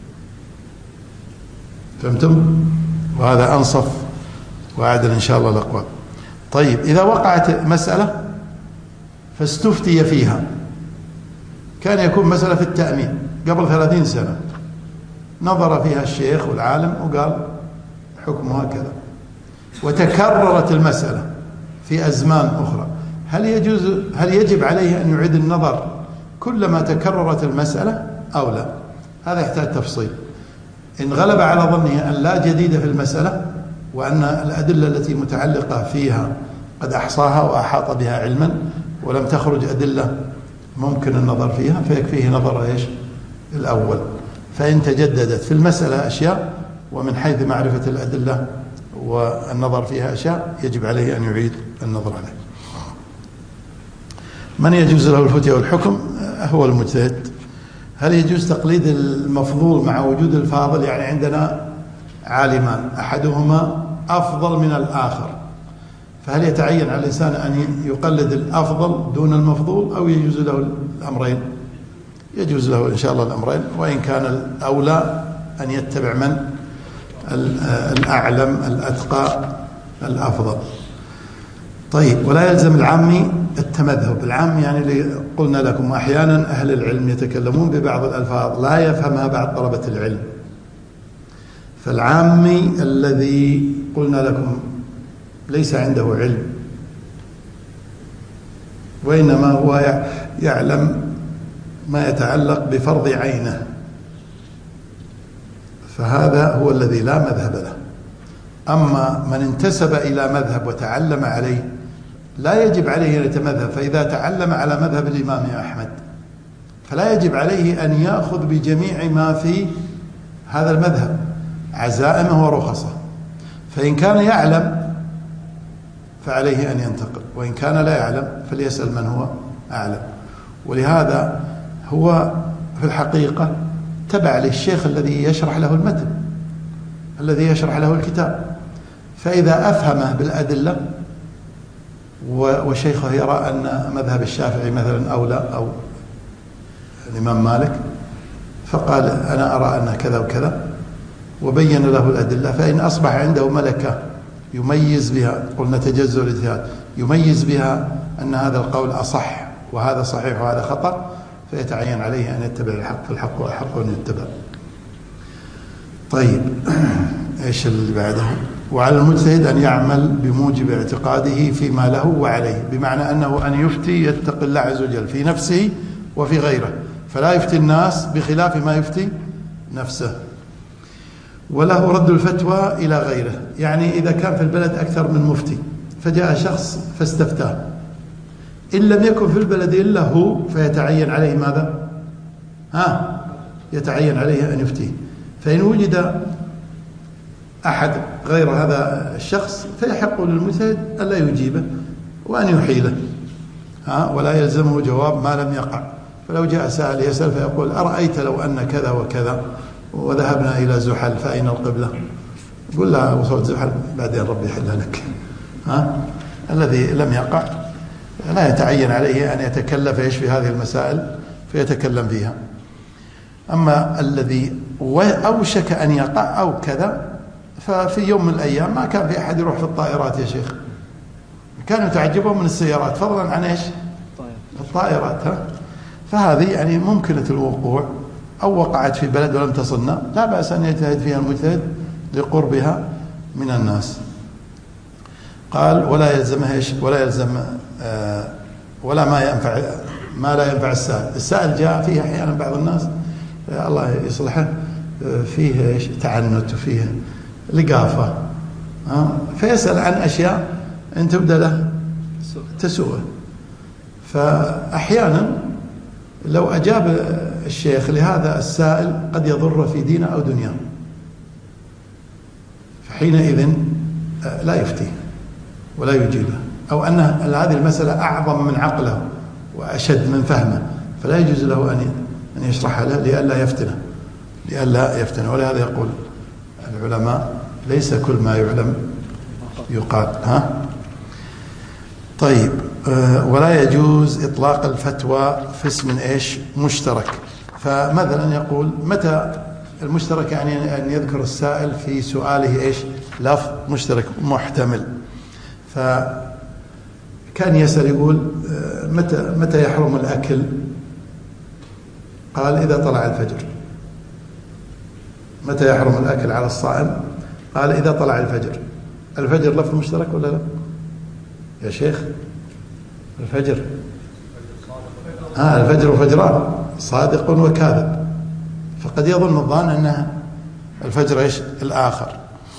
Speaker 2: فهمتم؟ وهذا أنصف وأعدل إن شاء الله الأقوال. طيب، إذا وقعت مسألة فاستفتي فيها، كان يكون مسألة في التأمين قبل ثلاثين سنة، نظر فيها الشيخ والعالم وقال حكمها كذا، وتكررت المسألة في أزمان أخرى، هل يجوز هل يجب عليه أن يعيد النظر كلما تكررت المسألة أو لا؟ هذا يحتاج تفصيل. إن غلب على ظنه أن لا جديد في المسألة وأن الأدلة التي متعلقة فيها قد أحصاها وأحاط بها علما ولم تخرج أدلة ممكن النظر فيها، فيكفيه نظر إيش الأول. فإن تجددت في المسألة أشياء ومن حيث معرفة الأدلة والنظر فيها أشياء يجب عليه أن يعيد النظر عليه. من يجوز له الفتية والحكم هو المجتهد. هل يجوز تقليد المفضول مع وجود الفاضل؟ يعني عندنا عالمان أحدهما أفضل من الآخر، فهل يتعين على الإنسان أن يقلد الأفضل دون المفضول أو يجوز له الأمرين؟ يجوز له إن شاء الله الأمرين، وإن كان الأولى أن يتبع من الأعلم الأتقى الأفضل. طيب، ولا يلزم العامي التمذهب. العام يعني اللي قلنا لكم أحيانا أهل العلم يتكلمون ببعض الألفاظ لا يفهمها بعض طلبة العلم، فالعامي الذي قلنا لكم ليس عنده علم وإنما هو يعلم ما يتعلق بفرض عينه، فهذا هو الذي لا مذهب له. أما من انتسب إلى مذهب وتعلم عليه لا يجب عليه أن يتمذهب، فإذا تعلم على مذهب الإمام أحمد فلا يجب عليه أن يأخذ بجميع ما في هذا المذهب عزائمه ورخصه، فإن كان يعلم فعليه أن ينتقل، وإن كان لا يعلم فليسأل من هو أعلم. ولهذا هو في الحقيقة تبع للشيخ الذي يشرح له المتن الذي يشرح له الكتاب، فإذا أفهمه بالأدلة وشيخه يرى أن مذهب الشافعي مثلا أولى أو الإمام مالك فقال أنا أرى أن كذا وكذا وبين له الأدلة، فإن أصبح عنده ملكة يميز بها، قلنا تجزؤ الاجتهاد، يميز بها أن هذا القول أصح وهذا صحيح وهذا خطأ، فيتعين عليه أن يتبع الحق، فالحق أحق أن يتبع. طيب، إيش اللي بعده؟ وعلى المجتهد أن يعمل بموجب اعتقاده فيما له وعليه، بمعنى أنه أن يفتي يتقي الله عز وجل في نفسه وفي غيره، فلا يفتي الناس بخلاف ما يفتي نفسه. وله رد الفتوى إلى غيره، يعني إذا كان في البلد أكثر من مفتي فجاء شخص فاستفتاه، إن لم يكن في البلد إلا هو فيتعين عليه ماذا؟ ها يتعين عليه أن يفتيه. فإن وجد أحد غير هذا الشخص فيحق للمجتهد ألا يجيبه وأن يحيله، ها ولا يلزمه جواب ما لم يقع. فلو جاء سائل يسأل فيقول أرأيت لو أن كذا وكذا وذهبنا إلى زحل فأين القبلة؟ يقول لا وصلت زحل بعدين ربي يحلها لك. ها الذي لم يقع لا يتعين عليه أن يتكلف إيش في هذه المسائل فيتكلم فيها. أما الذي أوشك أن يقع أو كذا، ففي يوم من الأيام ما كان في أحد يروح في الطائرات يا شيخ، كانوا يتعجبون من السيارات فضلا عن إيش الطائرات. ها فهذه يعني ممكنة الوقوع، أو وقعت في بلد ولم تصلنا لا بأس أن يجتهد فيها المجتهد لقربها من الناس. قال ولا يلزمه إيش ولا يلزم آه ولا ما ينفع ما لا ينفع السائل. السائل جاء فيه أحيانا بعض الناس آه الله يصلحه آه فيه إيش تعنت وفيه لقافة، آه فيسأل عن أشياء أن تبدأ له تسوءه، فأحيانا لو أجاب الشيخ لهذا السائل قد يضر في دينه أو دنياه. حينئذ لا يفتيه ولا يجيبه، أو أن هذه المسألة أعظم من عقله وأشد من فهمه، فلا يجوز له أن أن يشرحها له لئلا يفتنه لئلا يفتنه ولهذا يقول العلماء ليس كل ما يعلم يقال. ها طيب. ولا يجوز إطلاق الفتوى في اسم إيش مشترك. فمثلا يقول متى المشترك، يعني أن يذكر السائل في سؤاله إيش لفظ مشترك محتمل. فكان يسأل يقول متى متى يحرم الأكل؟ قال إذا طلع الفجر. متى يحرم الأكل على الصائم؟ قال إذا طلع الفجر. الفجر لفظ مشترك ولا لا يا شيخ؟ الفجر آه الفجر وفجران، صادق وكاذب، فقد يظن الظان أنها الفجر إيش الآخر.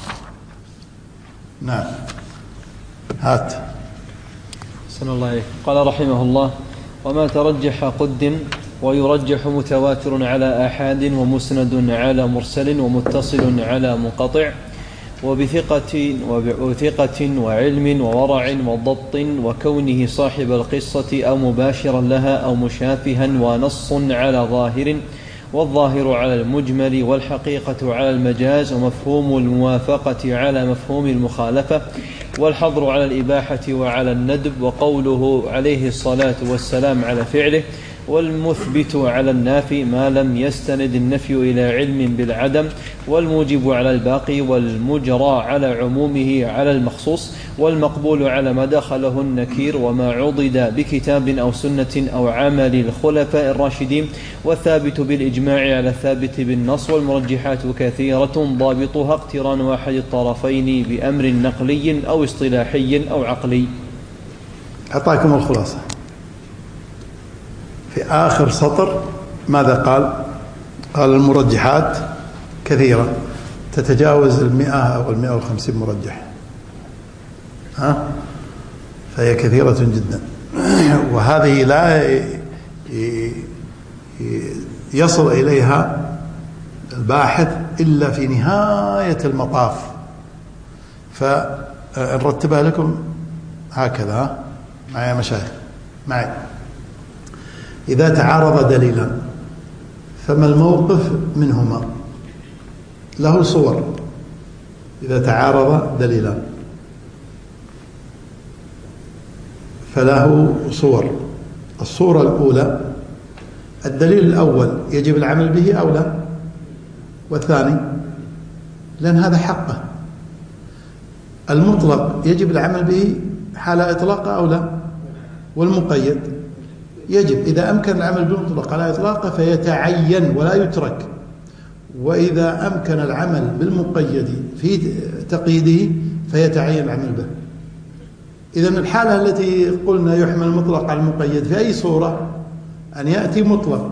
Speaker 2: نعم. هات.
Speaker 1: أحسن الله عليك. قال رحمه الله: وما ترجح قد ويرجح متواتر على آحاد ومسند على مرسل ومتصل على منقطع وبثقة وبثقة وعلم وورع وضبط وكونه صاحب القصة أو مباشرا لها أو مشافها ونص على ظاهر والظاهر على المجمل والحقيقة على المجاز ومفهوم الموافقة على مفهوم المخالفة والحظر على الإباحة وعلى الندب وقوله عليه الصلاة والسلام على فعله والمثبت على النافي ما لم يستند النفي إلى علم بالعدم والموجب على الباقي والمجرى على عمومه على المخصوص والمقبول على ما دخله النكير وما عضد بكتاب أو سنة أو عمل الخلفاء الراشدين والثابت بالإجماع على الثابت بالنص والمرجحات كثيرة ضابطها اقتران واحد الطرفين بأمر نقلي أو اصطلاحي أو عقلي.
Speaker 2: أعطاكم الخلاصة في آخر سطر. ماذا قال؟ قال المرجحات كثيرة تتجاوز المئة أو المئة والخمسين مرجح، ها؟ فهي كثيرة جدا، وهذه لا يصل إليها الباحث إلا في نهاية المطاف. فنرتبها لكم هكذا معي مشايخ معي. إذا تعارض دليلان فما الموقف منهما؟ له صور. إذا تعارض دليلان فله صور. الصورة الأولى الدليل الأول يجب العمل به أو لا، والثاني لأن هذا حقه. المطلق يجب العمل به حال إطلاقه أو لا، والمقيد يجب إذا أمكن العمل بالمطلق على إطلاقه فيتعين ولا يترك، وإذا أمكن العمل بالمقيد في تقييده فيتعين العمل به. إذن الحالة التي قلنا يحمل المطلق على المقيد في أي صورة؟ أن يأتي مطلق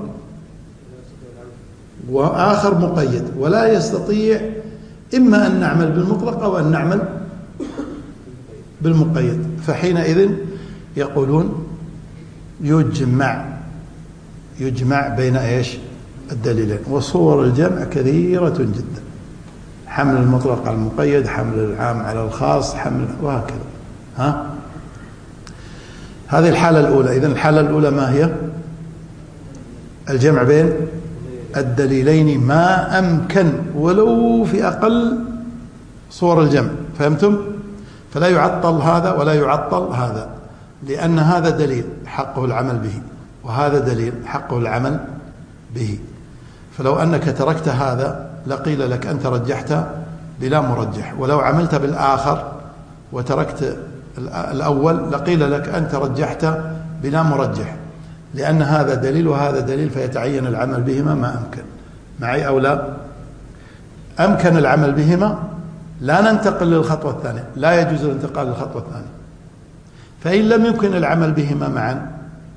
Speaker 2: وآخر مقيد ولا يستطيع إما أن نعمل بالمطلق أو أن نعمل بالمقيد، فحينئذ يقولون يجمع يجمع بين ايش الدليلين. وصور الجمع كثيرة جدا، حمل المطلق على المقيد، حمل العام على الخاص، حمل وهكذا. ها هذه الحالة الأولى. إذن الحالة الأولى ما هي؟ الجمع بين الدليلين ما أمكن ولو في أقل صور الجمع. فهمتم؟ فلا يعطل هذا ولا يعطل هذا، لأن هذا دليل حقه العمل به وهذا دليل حقه العمل به. فلو أنك تركت هذا لقيل لك أنت رجحت بلا مرجح، ولو عملت بالآخر وتركت الأول لقيل لك أنت رجحت بلا مرجح، لأن هذا دليل وهذا دليل فيتعين العمل بهما ما أمكن. معي أو لا؟ أمكن العمل بهما لا ننتقل للخطوة الثانية، لا يجوز الانتقال للخطوة الثانية. فإن لم يمكن العمل بهما معا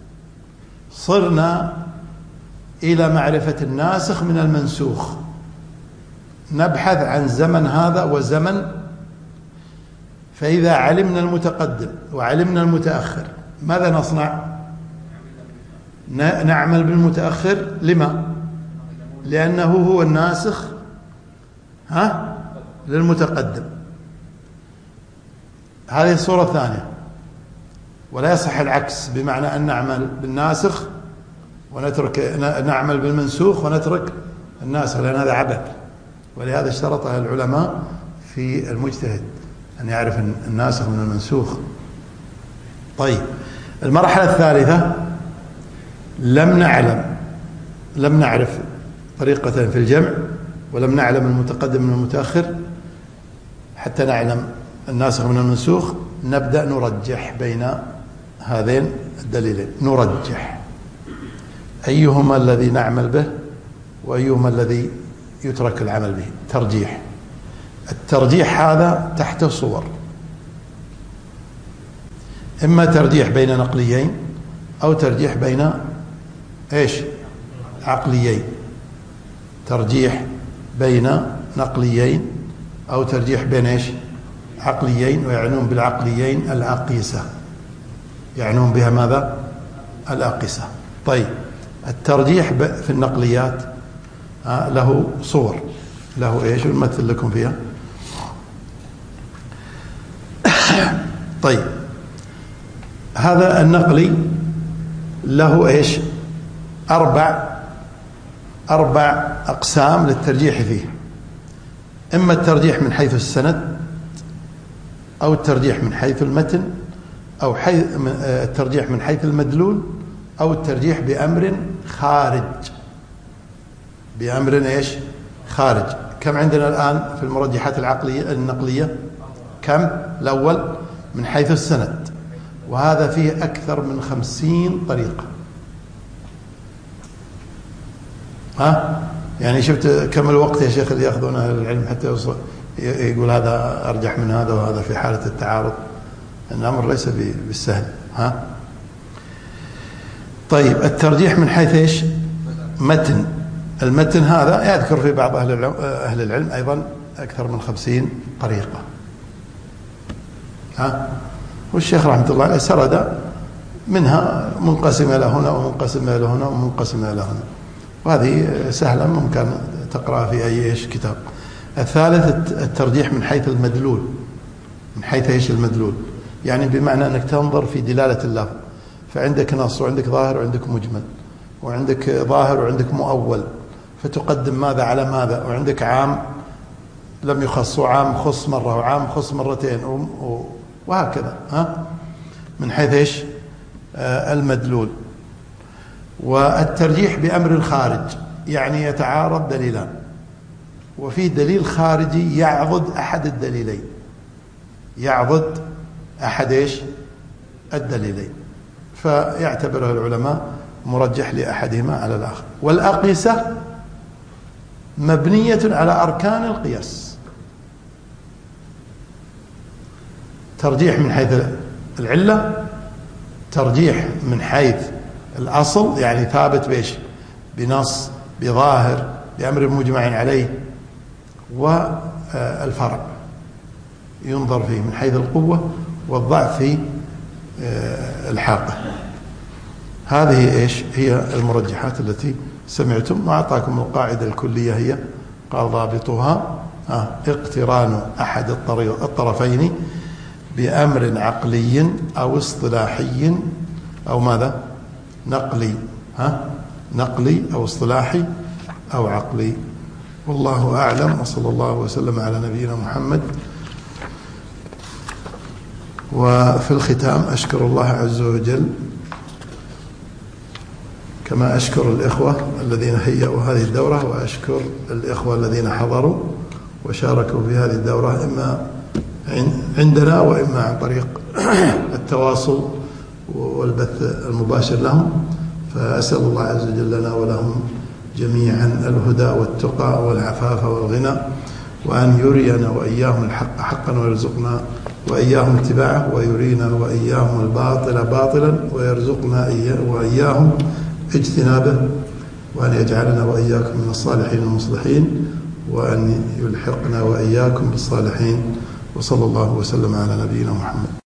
Speaker 2: صرنا إلى معرفة الناسخ من المنسوخ، نبحث عن زمن هذا وزمن. فإذا علمنا المتقدم وعلمنا المتأخر ماذا نصنع؟ نعمل بالمتأخر. لما؟ لأنه هو الناسخ ها للمتقدم. هذه الصورة الثانية. ولا يصح العكس، بمعنى أن نعمل بالناسخ ونترك نعمل بالمنسوخ ونترك الناسخ، لأن هذا عبث. ولهذا اشترطها العلماء في المجتهد أن يعرف الناسخ من المنسوخ. طيب، المرحلة الثالثة لم نعلم لم نعرف طريقة في الجمع، ولم نعلم المتقدم من المتأخر حتى نعلم الناسخ من المنسوخ. نبدأ نرجح بين هذين الدليلين، نرجح أيهما الذي نعمل به وأيهما الذي يترك العمل به. ترجيح. الترجيح هذا تحته صور، إما ترجيح بين نقليين أو ترجيح بين إيش عقليين. ترجيح بين نقليين أو ترجيح بين إيش عقليين، ويعنون بالعقليين الأقيسة، يعنون بها ماذا؟ الأقيسة. طيب، الترجيح في النقليات له صور، له إيش؟ نمثل لكم فيها. طيب، هذا النقلي له إيش؟ أربع أربع أقسام للترجيح فيه. إما الترجيح من حيث السند، أو الترجيح من حيث المتن، أو حيث الترجيح من حيث المدلول، أو الترجيح بأمر خارج. بأمر إيش؟ خارج. كم عندنا الآن في المرجحات العقلية النقلية؟ كم؟ الأول من حيث السند، وهذا فيه أكثر من خمسين طريقة. ها؟ يعني شفت كم الوقت يا شيخ اللي يأخذونه العلم حتى يوصل يقول هذا أرجح من هذا وهذا في حالة التعارض. الأمر ليس بالسهل. ها؟ طيب، الترجيح من حيث إيش؟ متن. المتن هذا يذكر في بعض أهل العلم, أهل العلم أيضا أكثر من خمسين طريقة. ها؟ والشيخ رحمة الله عليه سرد منها منقسمة لهنا ومنقسمة لهنا ومنقسمة لهنا، وهذه سهلة ممكن تقرأ في أي إيش كتاب. الثالث الترجيح من حيث المدلول. من حيث إيش المدلول؟ يعني بمعنى أنك تنظر في دلالة اللفظ، فعندك نص وعندك ظاهر وعندك مجمل وعندك ظاهر وعندك مؤول، فتقدم ماذا على ماذا، وعندك عام لم يخص وعام خص مرة وعام خص مرتين وهكذا. ها؟ من حيث إيش آه المدلول. والترجيح بأمر خارج، يعني يتعارض دليلان وفي دليل خارجي يعضد أحد الدليلين، يعضد أحد إيش الدليلين، فيعتبره العلماء مرجح لأحدهما على الآخر. والأقيسة مبنية على أركان القياس. ترجيح من حيث العلة، ترجيح من حيث الأصل يعني ثابت بإيش؟ بنص، بظاهر، بأمر مجمع عليه، والفرع ينظر فيه من حيث القوة والضعف في الحاقة. هذه إيش هي المرجحات التي سمعتم، وأعطاكم القاعدة الكلية هي قال ضابطها اقتران أحد الطرفين بأمر عقلي أو اصطلاحي أو ماذا نقلي. ها نقلي أو اصطلاحي أو عقلي. والله أعلم، وصلى الله وسلم على نبينا محمد. وفي الختام أشكر الله عز وجل كما أشكر الإخوة الذين هيئوا هذه الدورة، وأشكر الإخوة الذين حضروا وشاركوا في هذه الدورة إما عندنا وإما عن طريق التواصل والبث المباشر لهم. فأسأل الله عز وجل لنا ولهم جميعا الهدى والتقى والعفاف والغنى، وأن يرينا وإياهم الحق حقا ويرزقنا وإياهم اتباعه، ويرينا وإياهم الباطل باطلا ويرزقنا وإياهم اجتنابه، وأن يجعلنا وإياكم من الصالحين المصلحين، وأن يلحقنا وإياكم بالصالحين. وصلى الله وسلم على نبينا محمد.